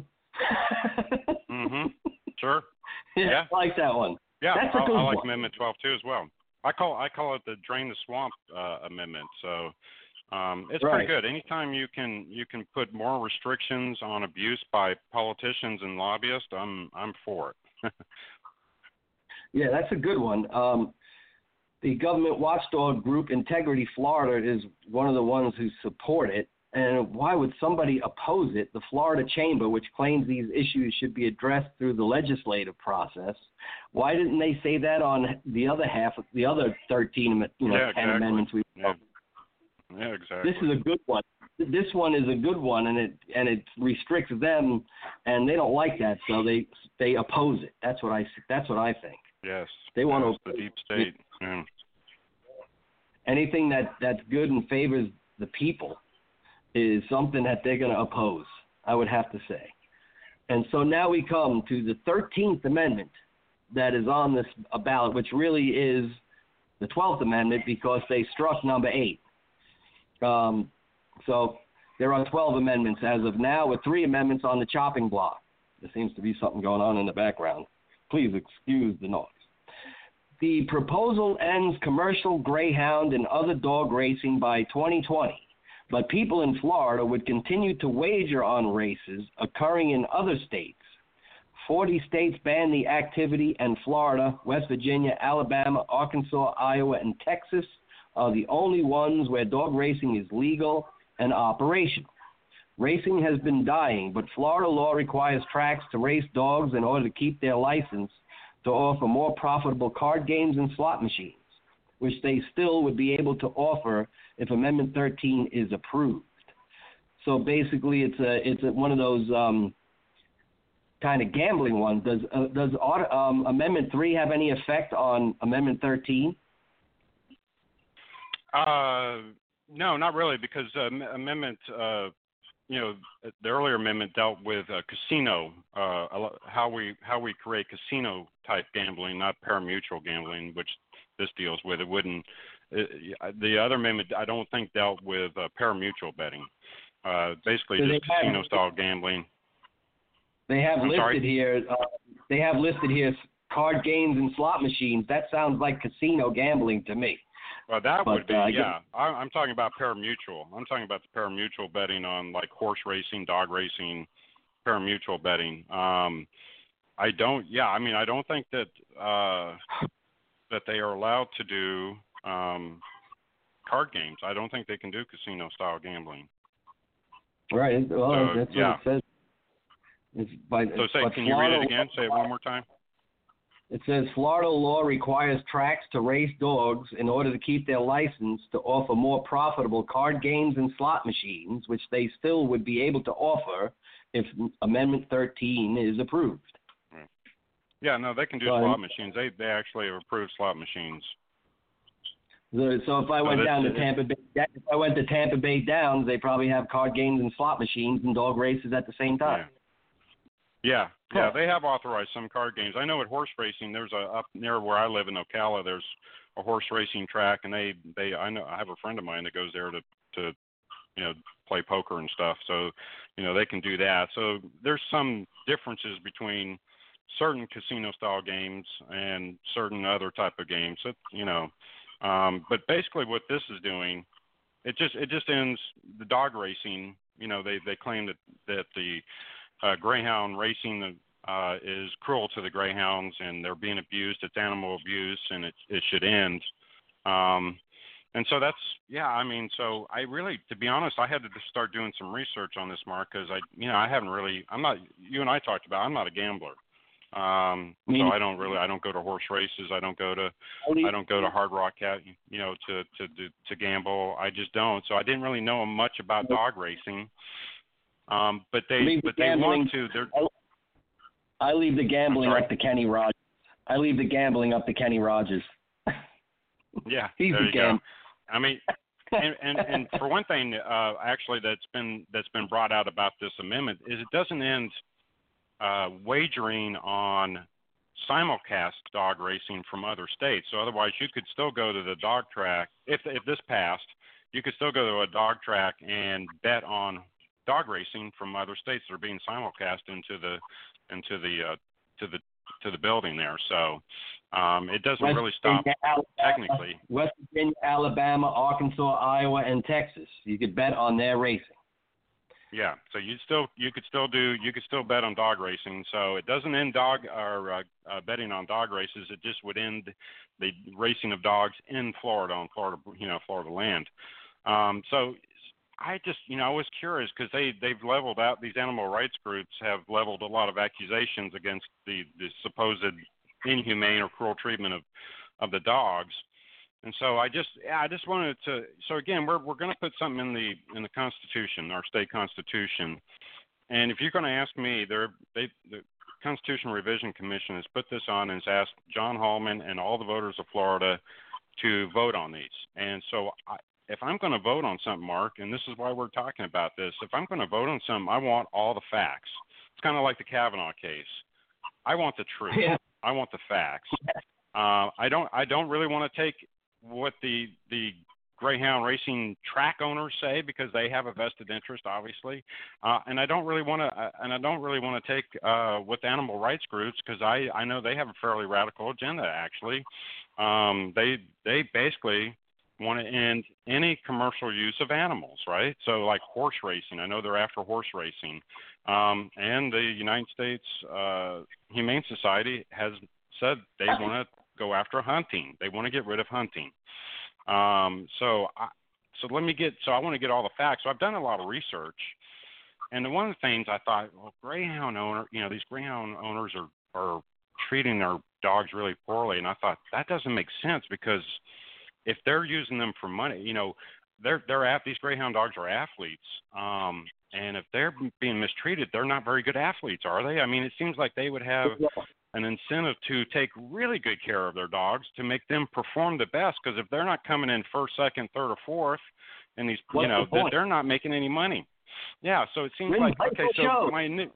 Sure. Yeah, I like that one. Yeah, that's a good I like one. Amendment 12 too as well. I call it the Drain the Swamp amendment. So it's pretty good. Anytime you can put more restrictions on abuse by politicians and lobbyists, I'm for it. Yeah, that's a good one. The government watchdog group Integrity Florida is one of the ones who support it. And why would somebody oppose it? The Florida Chamber, which claims these issues should be addressed through the legislative process, why didn't they say that on the other half, the other 13, 10 amendments we wrote? Yeah, exactly. This is a good one. This one is a good one, and it restricts them, and they don't like that, so they oppose it. That's what I think. Yes. They want the deep state. Anything that's good and favors the people is something that they're going to oppose, I would have to say. And so now we come to the 13th Amendment that is on this ballot, which really is the 12th Amendment because they struck number 8. So there are 12 amendments as of now, with 3 amendments on the chopping block. There seems to be something going on in the background. Please excuse the noise. The proposal ends commercial greyhound and other dog racing by 2020, but people in Florida would continue to wager on races occurring in other states. 40 states ban the activity, and Florida, West Virginia, Alabama, Arkansas, Iowa, and Texas are the only ones where dog racing is legal and operational. Racing has been dying, but Florida law requires tracks to race dogs in order to keep their license to offer more profitable card games and slot machines, which they still would be able to offer if Amendment 13 is approved. So basically, it's one of those kind of gambling ones. Does Amendment 3 have any effect on Amendment 13? No, not really, because Amendment, the earlier amendment dealt with casino, how we create casino type gambling, not pari-mutuel gambling, which this deals with. It wouldn't. The other amendment, I don't think, dealt with pari-mutuel betting. Basically, So just casino style gambling. They have listed here. They have listed here card games and slot machines. That sounds like casino gambling to me. Well, that would be, yeah. I'm talking about pari-mutuel. I'm talking about the pari-mutuel betting on like horse racing, dog racing, pari-mutuel betting. I don't think that that they are allowed to do card games. I don't think they can do casino style gambling. Right. Well, so, that's yeah. what it says. Can you read it again? Say it one more time. It says Florida law requires tracks to race dogs in order to keep their license to offer more profitable card games and slot machines, which they still would be able to offer if Amendment 13 is approved. Right. Yeah, no, they can do slot machines. They actually have approved slot machines. So if I went down to Tampa Bay, if I went to Tampa Bay Downs, they probably have card games and slot machines and dog races at the same time. Yeah, they have authorized some card games. I know at horse racing, there's up near where I live in Ocala, there's a horse racing track, and I have a friend of mine that goes there to play poker and stuff. So, they can do that. So there's some differences between certain casino style games and certain other type of games. But basically what this is doing, it just ends the dog racing. They claim that the greyhound racing is cruel to the greyhounds and they're being abused. It's animal abuse, and it should end. And so that's, so I really, to be honest, I had to start doing some research on this, Mark, because you and I talked about, I'm not a gambler. So I don't go to horse races. I don't go to Hard Rock Cat, to gamble. I just don't. So I didn't really know much about dog racing. But they want to. I leave the gambling up to Kenny Rogers. Yeah, he's there the you go. I mean, and for one thing, actually, that's been brought out about this amendment is it doesn't end wagering on simulcast dog racing from other states. So otherwise, you could still go to the dog track if this passed. You could still go to a dog track and bet on dog racing from other states that are being simulcast into the building there. So it doesn't really stop technically. West Virginia, Alabama, Arkansas, Iowa, and Texas. You could bet on their racing. Yeah, so you could still bet on dog racing. So it doesn't end betting on dog races. It just would end the racing of dogs in Florida, on Florida land. So I just, I was curious because they've leveled out, these animal rights groups have leveled a lot of accusations against the supposed inhumane or cruel treatment of the dogs. And so I just wanted to, so again, we're going to put something in the Constitution, our state Constitution. And if you're going to ask me, the Constitution Revision Commission has put this on and has asked John Hallman and all the voters of Florida to vote on these. And so if I'm going to vote on something, Mark, and this is why we're talking about this, if I'm going to vote on something, I want all the facts. It's kind of like the Kavanaugh case. I want the truth. Yeah. I want the facts. I don't really want to take what the greyhound racing track owners say, because they have a vested interest, obviously. And I don't really want to take with animal rights groups, because I know they have a fairly radical agenda. Actually, they basically want to end any commercial use of animals, right? So like horse racing, I know they're after horse racing, and the United States Humane Society has said they want to go after hunting. They want to get rid of hunting. So I want to get all the facts. So I've done a lot of research, and one of the things I thought, well, these greyhound owners are treating their dogs really poorly, and I thought that doesn't make sense, because if they're using them for money, these greyhound dogs are athletes, and if they're being mistreated, they're not very good athletes, are they? I mean, it seems like they would have an incentive to take really good care of their dogs to make them perform the best, because if they're not coming in first, second, third, or fourth, and these, they're not making any money. Yeah, so it seems like, okay, so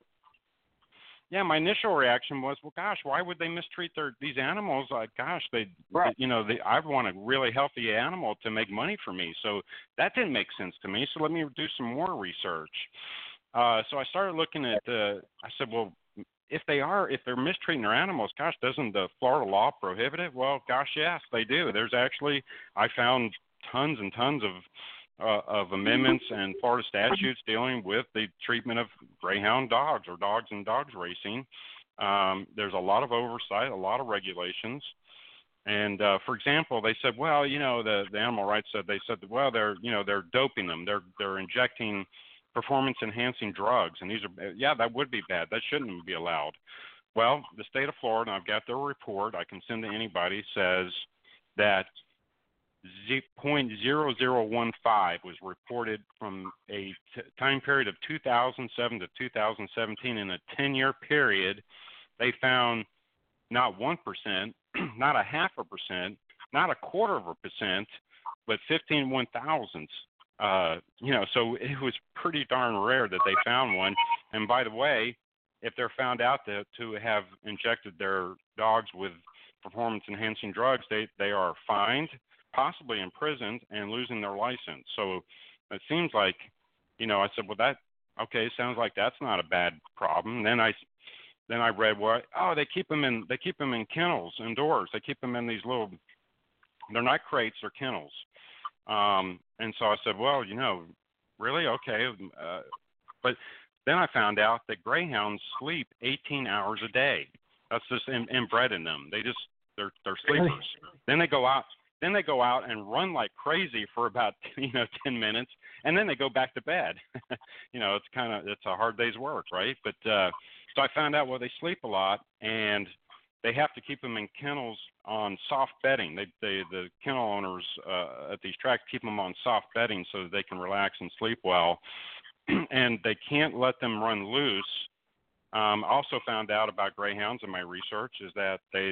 my initial reaction was, well, gosh, why would they mistreat these animals? Like, gosh, I want a really healthy animal to make money for me. So that didn't make sense to me. So let me do some more research. So I started looking at I said, well, if they're mistreating their animals, gosh, doesn't the Florida law prohibit it? Well, gosh, yes, they do. I found tons and tons of amendments and Florida statutes dealing with the treatment of greyhound dogs or dogs and dogs racing. There's a lot of oversight, a lot of regulations. And for example, they said, well, the animal rights said, well, they're doping them. They're injecting performance enhancing drugs, and that would be bad. That shouldn't be allowed. Well, the state of Florida, and I've got their report, I can send to anybody, says that 0.0015 was reported from a time period of 2007 to 2017. In a 10-year period, they found not 1%, not 0.5%, not 0.25%, but 15 1,000ths. So it was pretty darn rare that they found one. And by the way, if they're found out to have injected their dogs with performance-enhancing drugs, they are fined, possibly imprisoned, and losing their license. So it seems like, I said, well, it sounds like that's not a bad problem. Then I read, they keep them in kennels indoors. They keep them in these little, they're not crates, they're kennels. And so I said, well, really? Okay. But then I found out that greyhounds sleep 18 hours a day. That's just inbred in them. They're sleepers. Then they go out and run like crazy for about 10 minutes, and then they go back to bed. It's a hard day's work, right? But so I found out, well, they sleep a lot, and they have to keep them in kennels on soft bedding. The kennel owners at these tracks keep them on soft bedding so that they can relax and sleep well, and they can't let them run loose. Also found out about greyhounds in my research is that they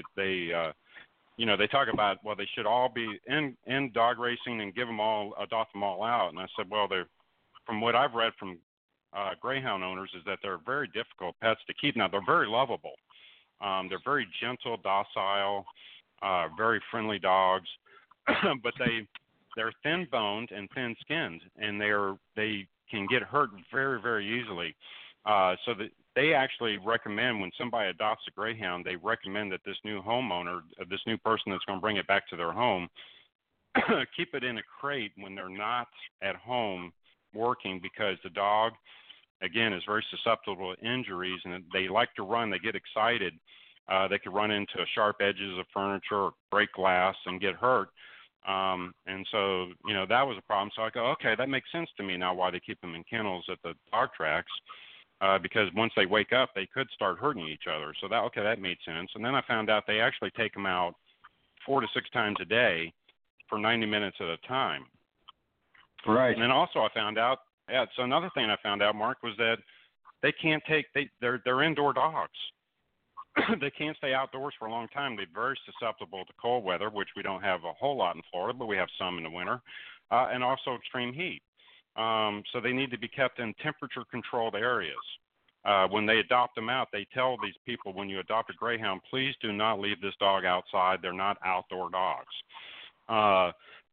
talk about, well, they should all be in dog racing and adopt them all out. And I said, well, from what I've read from greyhound owners is that they're very difficult pets to keep. Now, they're very lovable. They're very gentle, docile, very friendly dogs, but they're thin-boned and thin-skinned, and they can get hurt very, very easily. So that they actually recommend, when somebody adopts a greyhound, they recommend that this new homeowner, this new person that's going to bring it back to their home, keep it in a crate when they're not at home working, because the dog, again, is very susceptible to injuries, and they like to run. They get excited. They could run into sharp edges of furniture or break glass and get hurt. And so, that was a problem. So I go, okay, that makes sense to me now why they keep them in kennels at the dog tracks, because once they wake up, they could start hurting each other. So that made sense. And then I found out they actually take them out 4 to 6 times a day for 90 minutes at a time. Right. And then also I found out, so another thing I found out, Mark, was that they can't they're indoor dogs. They can't stay outdoors for a long time. They're very susceptible to cold weather, which we don't have a whole lot in Florida, but we have some in the winter, and also extreme heat. So they need to be kept in temperature-controlled areas. When they adopt them out, they tell these people, when you adopt a greyhound, please do not leave this dog outside. They're not outdoor dogs.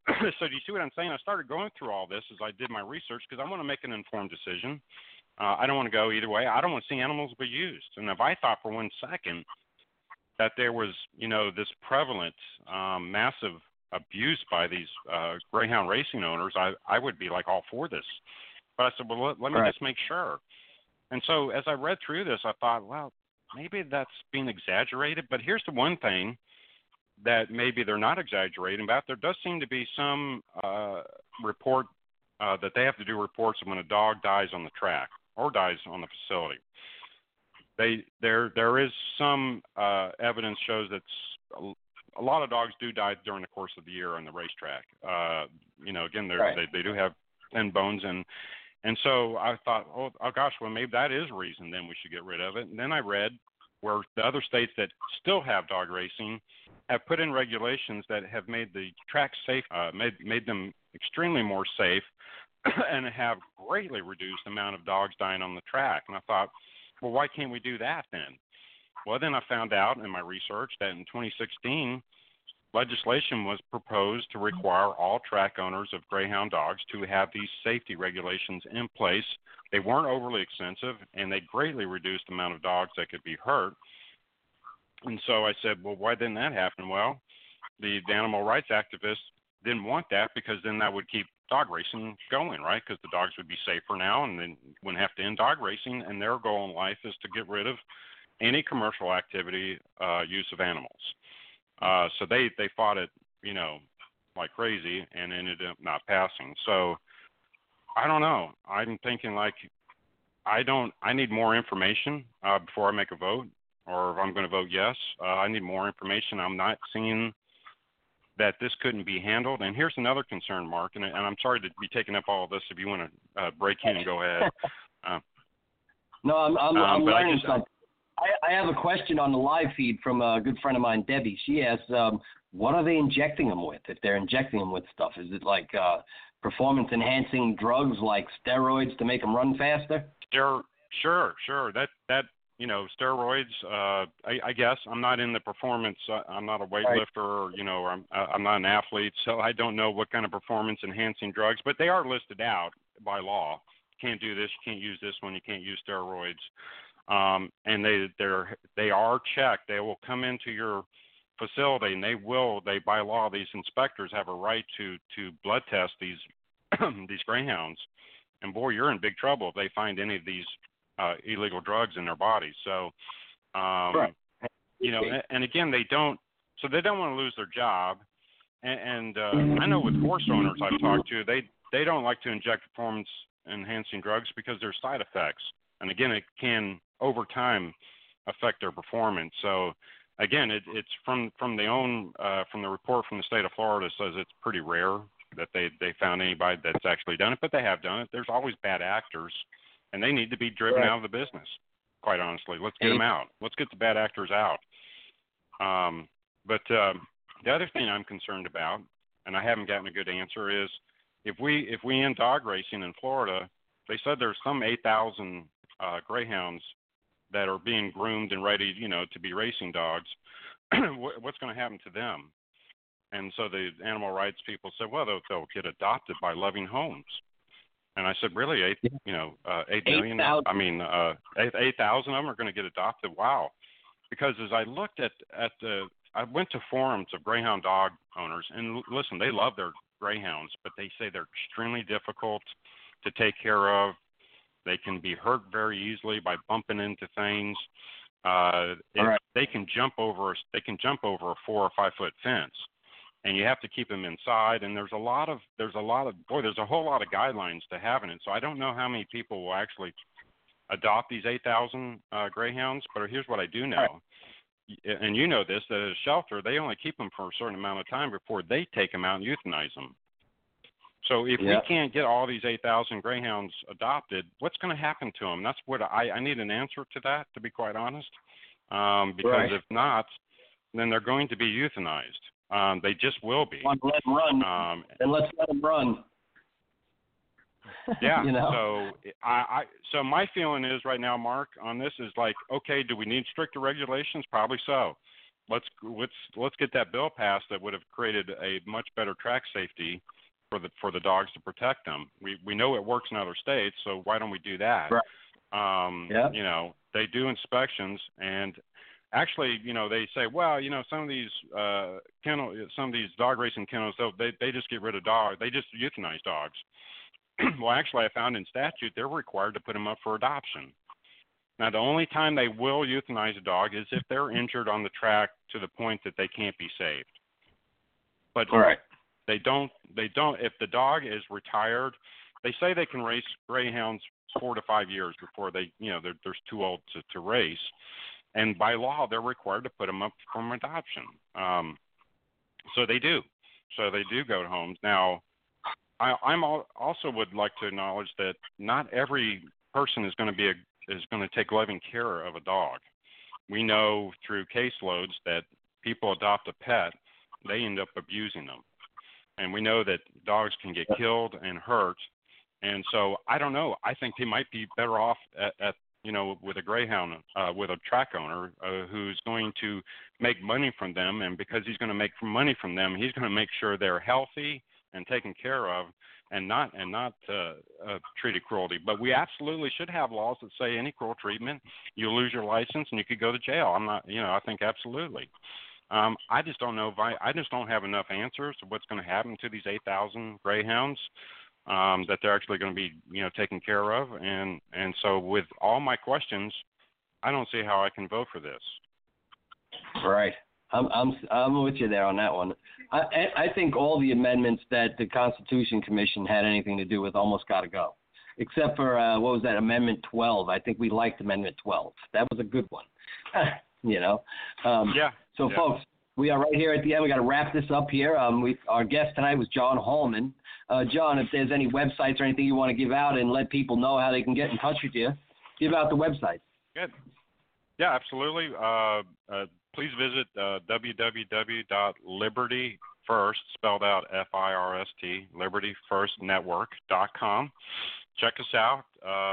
So do you see what I'm saying? I started going through all this as I did my research because I want to make an informed decision. I don't want to go either way. I don't want to see animals be used. And if I thought for 1 second that there was, this prevalent, massive abuse by these greyhound racing owners, I would be like all for this. But I said, well, let me just make sure. And so as I read through this, I thought, well, maybe that's being exaggerated. But here's the one thing that maybe they're not exaggerating about. There does seem to be some report that they have to do reports when a dog dies on the track or dies on the facility. There is some evidence shows that a lot of dogs do die during the course of the year on the racetrack. Again, they do have thin bones, and so I thought, oh gosh, well maybe that is a reason. Then we should get rid of it. And then I read where the other states that still have dog racing have put in regulations that have made the track safe, made them extremely more safe, and have greatly reduced the amount of dogs dying on the track. And I thought, well, why can't we do that then? Well, then I found out in my research that in 2016, legislation was proposed to require all track owners of greyhound dogs to have these safety regulations in place. They weren't overly extensive, and they greatly reduced the amount of dogs that could be hurt. And so I said, well, why didn't that happen? Well, the animal rights activists didn't want that because then that would keep dog racing going, right? Because the dogs would be safer now and then wouldn't have to end dog racing. And their goal in life is to get rid of any commercial activity use of animals. So they fought it, like crazy and ended up not passing. So I don't know. I'm thinking I need more information before I make a vote, or if I'm going to vote yes, I need more information. I'm not seeing that this couldn't be handled. And here's another concern, Mark, and I'm sorry to be taking up all of this. If you want to break in and go ahead. No, I'm learning something. I have a question on the live feed from a good friend of mine, Debbie. She asks, what are they injecting them with? If they're injecting them with stuff, is it like performance-enhancing drugs like steroids to make them run faster? Sure. That steroids. I guess I'm not in the performance. I'm not a weightlifter, or I'm not an athlete, so I don't know what kind of performance-enhancing drugs. But they are listed out by law. You can't do this. You can't use this one. You can't use steroids. And they are checked. They will come into your facility, and they by law, these inspectors have a right to blood test these these greyhounds. And boy, you're in big trouble if they find any of these illegal drugs in their bodies. So, right. And again, they don't want to lose their job. And I know with horse owners I've talked to, they don't like to inject performance enhancing drugs because there's side effects. And again, it can over time affect their performance. So again, it's from the report from the state of Florida says it's pretty rare that they found anybody that's actually done it, but they have done it. There's always bad actors, and they need to be driven out of the business. Quite honestly, let's get them out. Let's get the bad actors out. But the other thing I'm concerned about, and I haven't gotten a good answer, is if we end dog racing in Florida, they said there's some 8,000 greyhounds that are being groomed and ready, to be racing dogs. What's going to happen to them? And so the animal rights people said, well, they'll get adopted by loving homes. And I said, really, 8 million? 8,000. I mean, 8,000 of them are going to get adopted. Wow. Because as I looked I went to forums of greyhound dog owners, and listen, they love their greyhounds, but they say they're extremely difficult to take care of. They can be hurt very easily by bumping into things. They can jump over a 4 or 5 foot fence, and you have to keep them inside. And there's a whole lot of guidelines to having it. So I don't know how many people will actually adopt these 8,000 greyhounds. But here's what I do know, and you know this, that at a shelter they only keep them for a certain amount of time before they take them out and euthanize them. So if we can't get all these 8,000 greyhounds adopted, what's going to happen to them? That's what I need an answer to that, to be quite honest. Because if not, then they're going to be euthanized. They just will be. Let them run. Then let's let them run. Yeah. So my feeling is right now, Mark, on this is like, okay, do we need stricter regulations? Probably so. let's get that bill passed that would have created a much better track safety for the dogs to protect them. We know it works in other states, so why don't we do that? Right. Yep. You know, they do inspections, and actually, you know, they say, well, you know, some of these dog racing kennels, they just get rid of dogs. They just euthanize dogs. Well, actually, I found in statute they're required to put them up for adoption. Now, the only time they will euthanize a dog is if they're injured on the track to the point that they can't be saved. But right. They don't. If the dog is retired, they say they can race greyhounds 4 to 5 years before they're too old to race, and by law they're required to put them up for adoption. So they do. So they do go to homes. Now, I'm also would like to acknowledge that not every person is going to take loving care of a dog. We know through caseloads that people adopt a pet, they end up abusing them. And we know that dogs can get killed and hurt. And so I don't know. I think they might be better off at with a greyhound, with a track owner who's going to make money from them. And because he's going to make money from them, he's going to make sure they're healthy and taken care of, and not treated cruelty. But we absolutely should have laws that say any cruel treatment, you lose your license and you could go to jail. I think absolutely. I just don't know I just don't have enough answers to what's going to happen to these 8,000 greyhounds that they're actually going to be, taken care of. And so with all my questions, I don't see how I can vote for this. Right. I'm with you there on that one. I think all the amendments that the Constitution Commission had anything to do with almost got to go, except for what was that, Amendment 12? I think we liked Amendment 12. That was a good one. So, folks, we are right here at the end. We got to wrap this up here. Our guest tonight was John Hallman. John, if there's any websites or anything you want to give out and let people know how they can get in touch with you, give out the website. Good. Yeah, absolutely. Please visit www.libertyfirst, spelled out FIRST, libertyfirstnetwork.com. Check us out.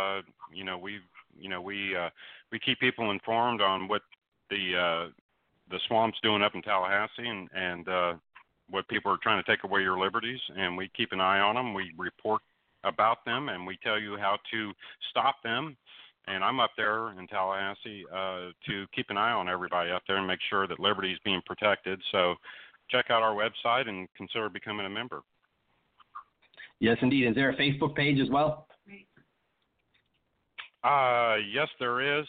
We keep people informed on what the swamp's doing up in Tallahassee and what people are trying to take away your liberties, and we keep an eye on them. We report about them, and we tell you how to stop them. And I'm up there in Tallahassee to keep an eye on everybody up there and make sure that liberty is being protected. So check out our website and consider becoming a member. Yes, indeed. Is there a Facebook page as well? Yes, there is.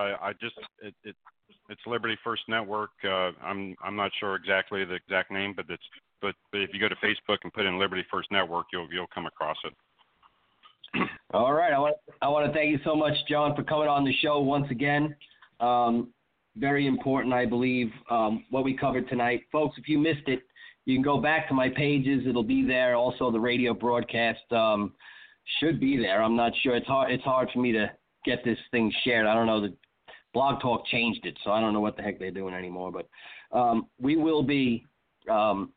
It's Liberty First Network. I'm not sure exactly the exact name, but if you go to Facebook and put in Liberty First Network, you'll come across it. All right. I want to thank you so much, John, for coming on the show once again. Very important, I believe, what we covered tonight. Folks, if you missed it, you can go back to my pages. It'll be there. Also, the radio broadcast should be there. I'm not sure. It's hard for me to get this thing shared. I don't know. The Blog Talk changed it, so I don't know what the heck they're doing anymore. But we will be going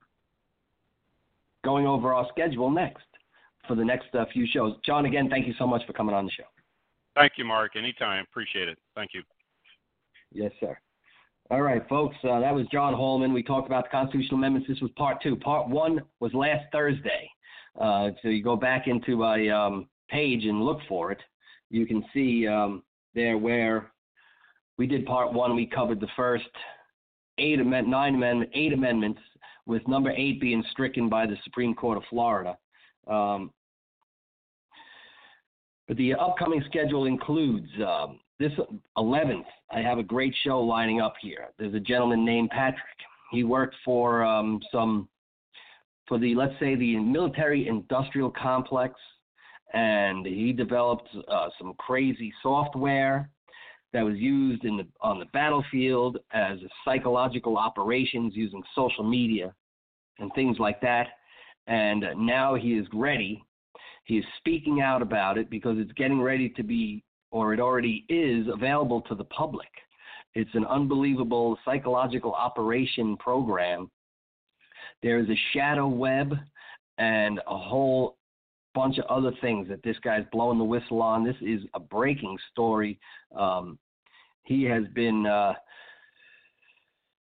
over our schedule next for the next few shows. John, again, thank you so much for coming on the show. Thank you, Mark. Anytime. Appreciate it. Thank you. Yes, sir. All right, folks, that was John Hallman. We talked about the constitutional amendments. This was part 2. Part 1 was last Thursday. So you go back into my page and look for it. You can see there where we did part 1. We covered the first 8 amendments, with number 8 being stricken by the Supreme Court of Florida. But the upcoming schedule includes this 11th. I have a great show lining up here. There's a gentleman named Patrick. He worked for the military industrial complex, and he developed some crazy software that was used on the battlefield as psychological operations using social media and things like that. And now he is ready. He is speaking out about it because it's getting ready to be, or it already is, available to the public. It's an unbelievable psychological operation program. There is a shadow web and a whole bunch of other things that this guy's blowing the whistle on. This is a breaking story. He has been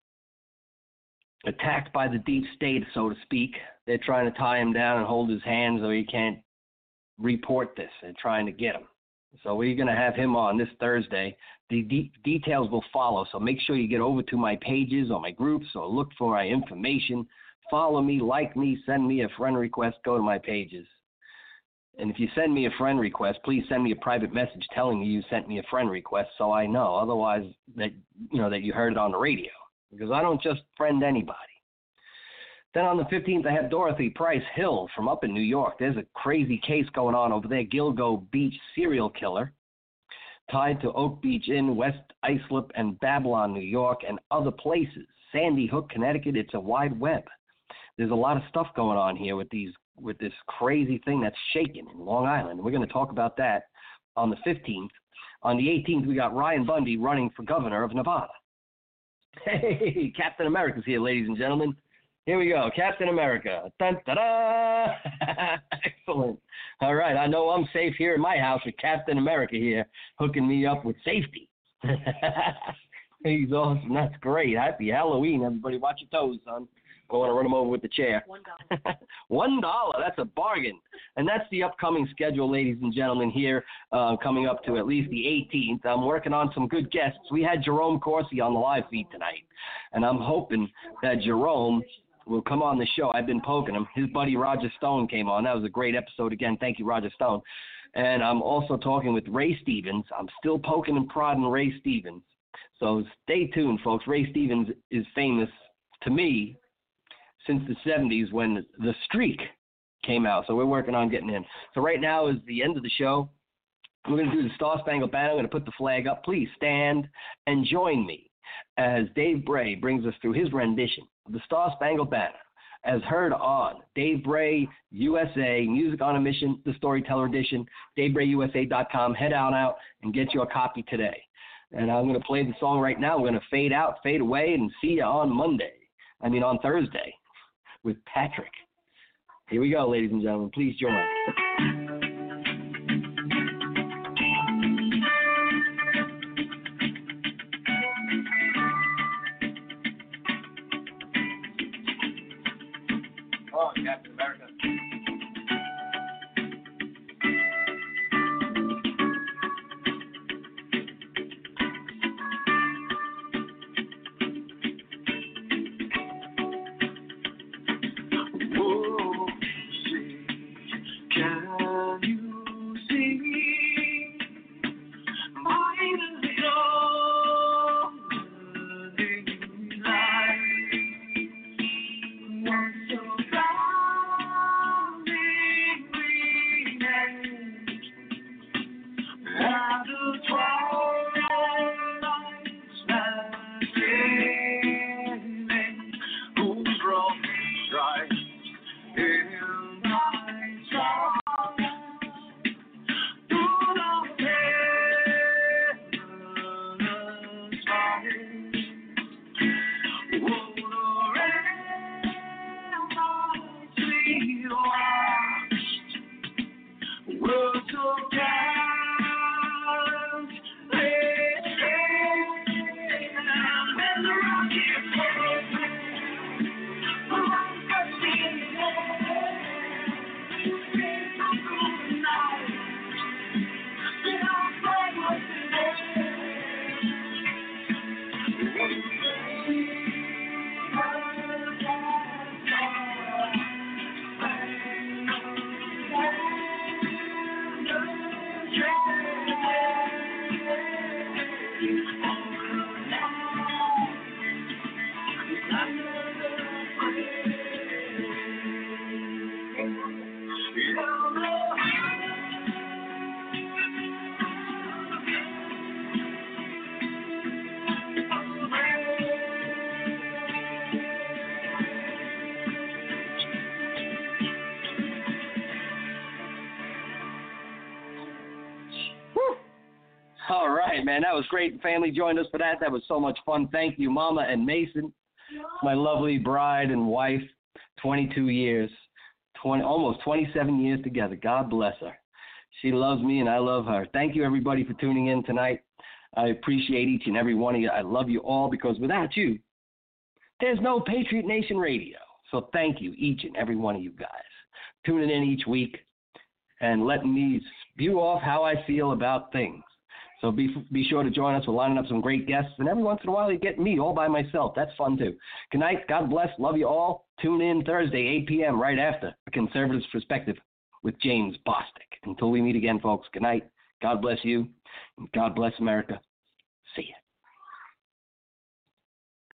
attacked by the deep state, so to speak. They're trying to tie him down and hold his hands so he can't report this. They're trying to get him. So we're going to have him on this Thursday. The details will follow, so make sure you get over to my pages or my groups or look for my information. Follow me, like me, send me a friend request, go to my pages. And if you send me a friend request, please send me a private message telling me you sent me a friend request so I know. Otherwise, that you heard it on the radio, because I don't just friend anybody. Then on the 15th, I have Dorothy Price Hill from up in New York. There's a crazy case going on over there. Gilgo Beach serial killer tied to Oak Beach Inn, West Islip, and Babylon, New York, and other places. Sandy Hook, Connecticut. It's a wide web. There's a lot of stuff going on here with this crazy thing that's shaking in Long Island. We're going to talk about that on the 15th. On the 18th, we got Ryan Bundy running for governor of Nevada. Hey, Captain America's here, ladies and gentlemen. Here we go, Captain America. Dun, da-da! Excellent. All right, I know I'm safe here in my house with Captain America here hooking me up with safety. He's awesome. That's great. Happy Halloween, everybody. Watch your toes, son. I want to run him over with the chair. $1. $1. That's a bargain. And that's the upcoming schedule, ladies and gentlemen, here coming up to at least the 18th. I'm working on some good guests. We had Jerome Corsi on the live feed tonight, and I'm hoping that Jerome will come on the show. I've been poking him. His buddy Roger Stone came on. That was a great episode again. Thank you, Roger Stone. And I'm also talking with Ray Stevens. I'm still poking and prodding Ray Stevens. So stay tuned, folks. Ray Stevens is famous to me since the 70s when The Streak came out. So we're working on getting in. So right now is the end of the show. We're going to do the Star Spangled Banner. I'm going to put the flag up. Please stand and join me as Dave Bray brings us through his rendition of the Star Spangled Banner, as heard on Dave Bray USA, Music on a Mission, the Storyteller Edition, DaveBrayUSA.com. Head on out and get your copy today. And I'm going to play the song right now. I'm going to fade out, fade away, and see you on Thursday with Patrick. Here we go, ladies and gentlemen. Please join. Oh, Captain America. All right, man, that was great. Family joined us for that. That was so much fun. Thank you, Mama and Mason, my lovely bride and wife, 22 years, almost 27 years together. God bless her. She loves me and I love her. Thank you, everybody, for tuning in tonight. I appreciate each and every one of you. I love you all because without you, there's no Patriot Nation Radio. So thank you, each and every one of you guys, tuning in each week and letting me spew off how I feel about things. So be sure to join us. We're lining up some great guests, and every once in a while you get me all by myself. That's fun, too. Good night. God bless. Love you all. Tune in Thursday, 8 p.m., right after A Conservative's Perspective with James Bostic. Until we meet again, folks, good night. God bless you, and God bless America. See ya.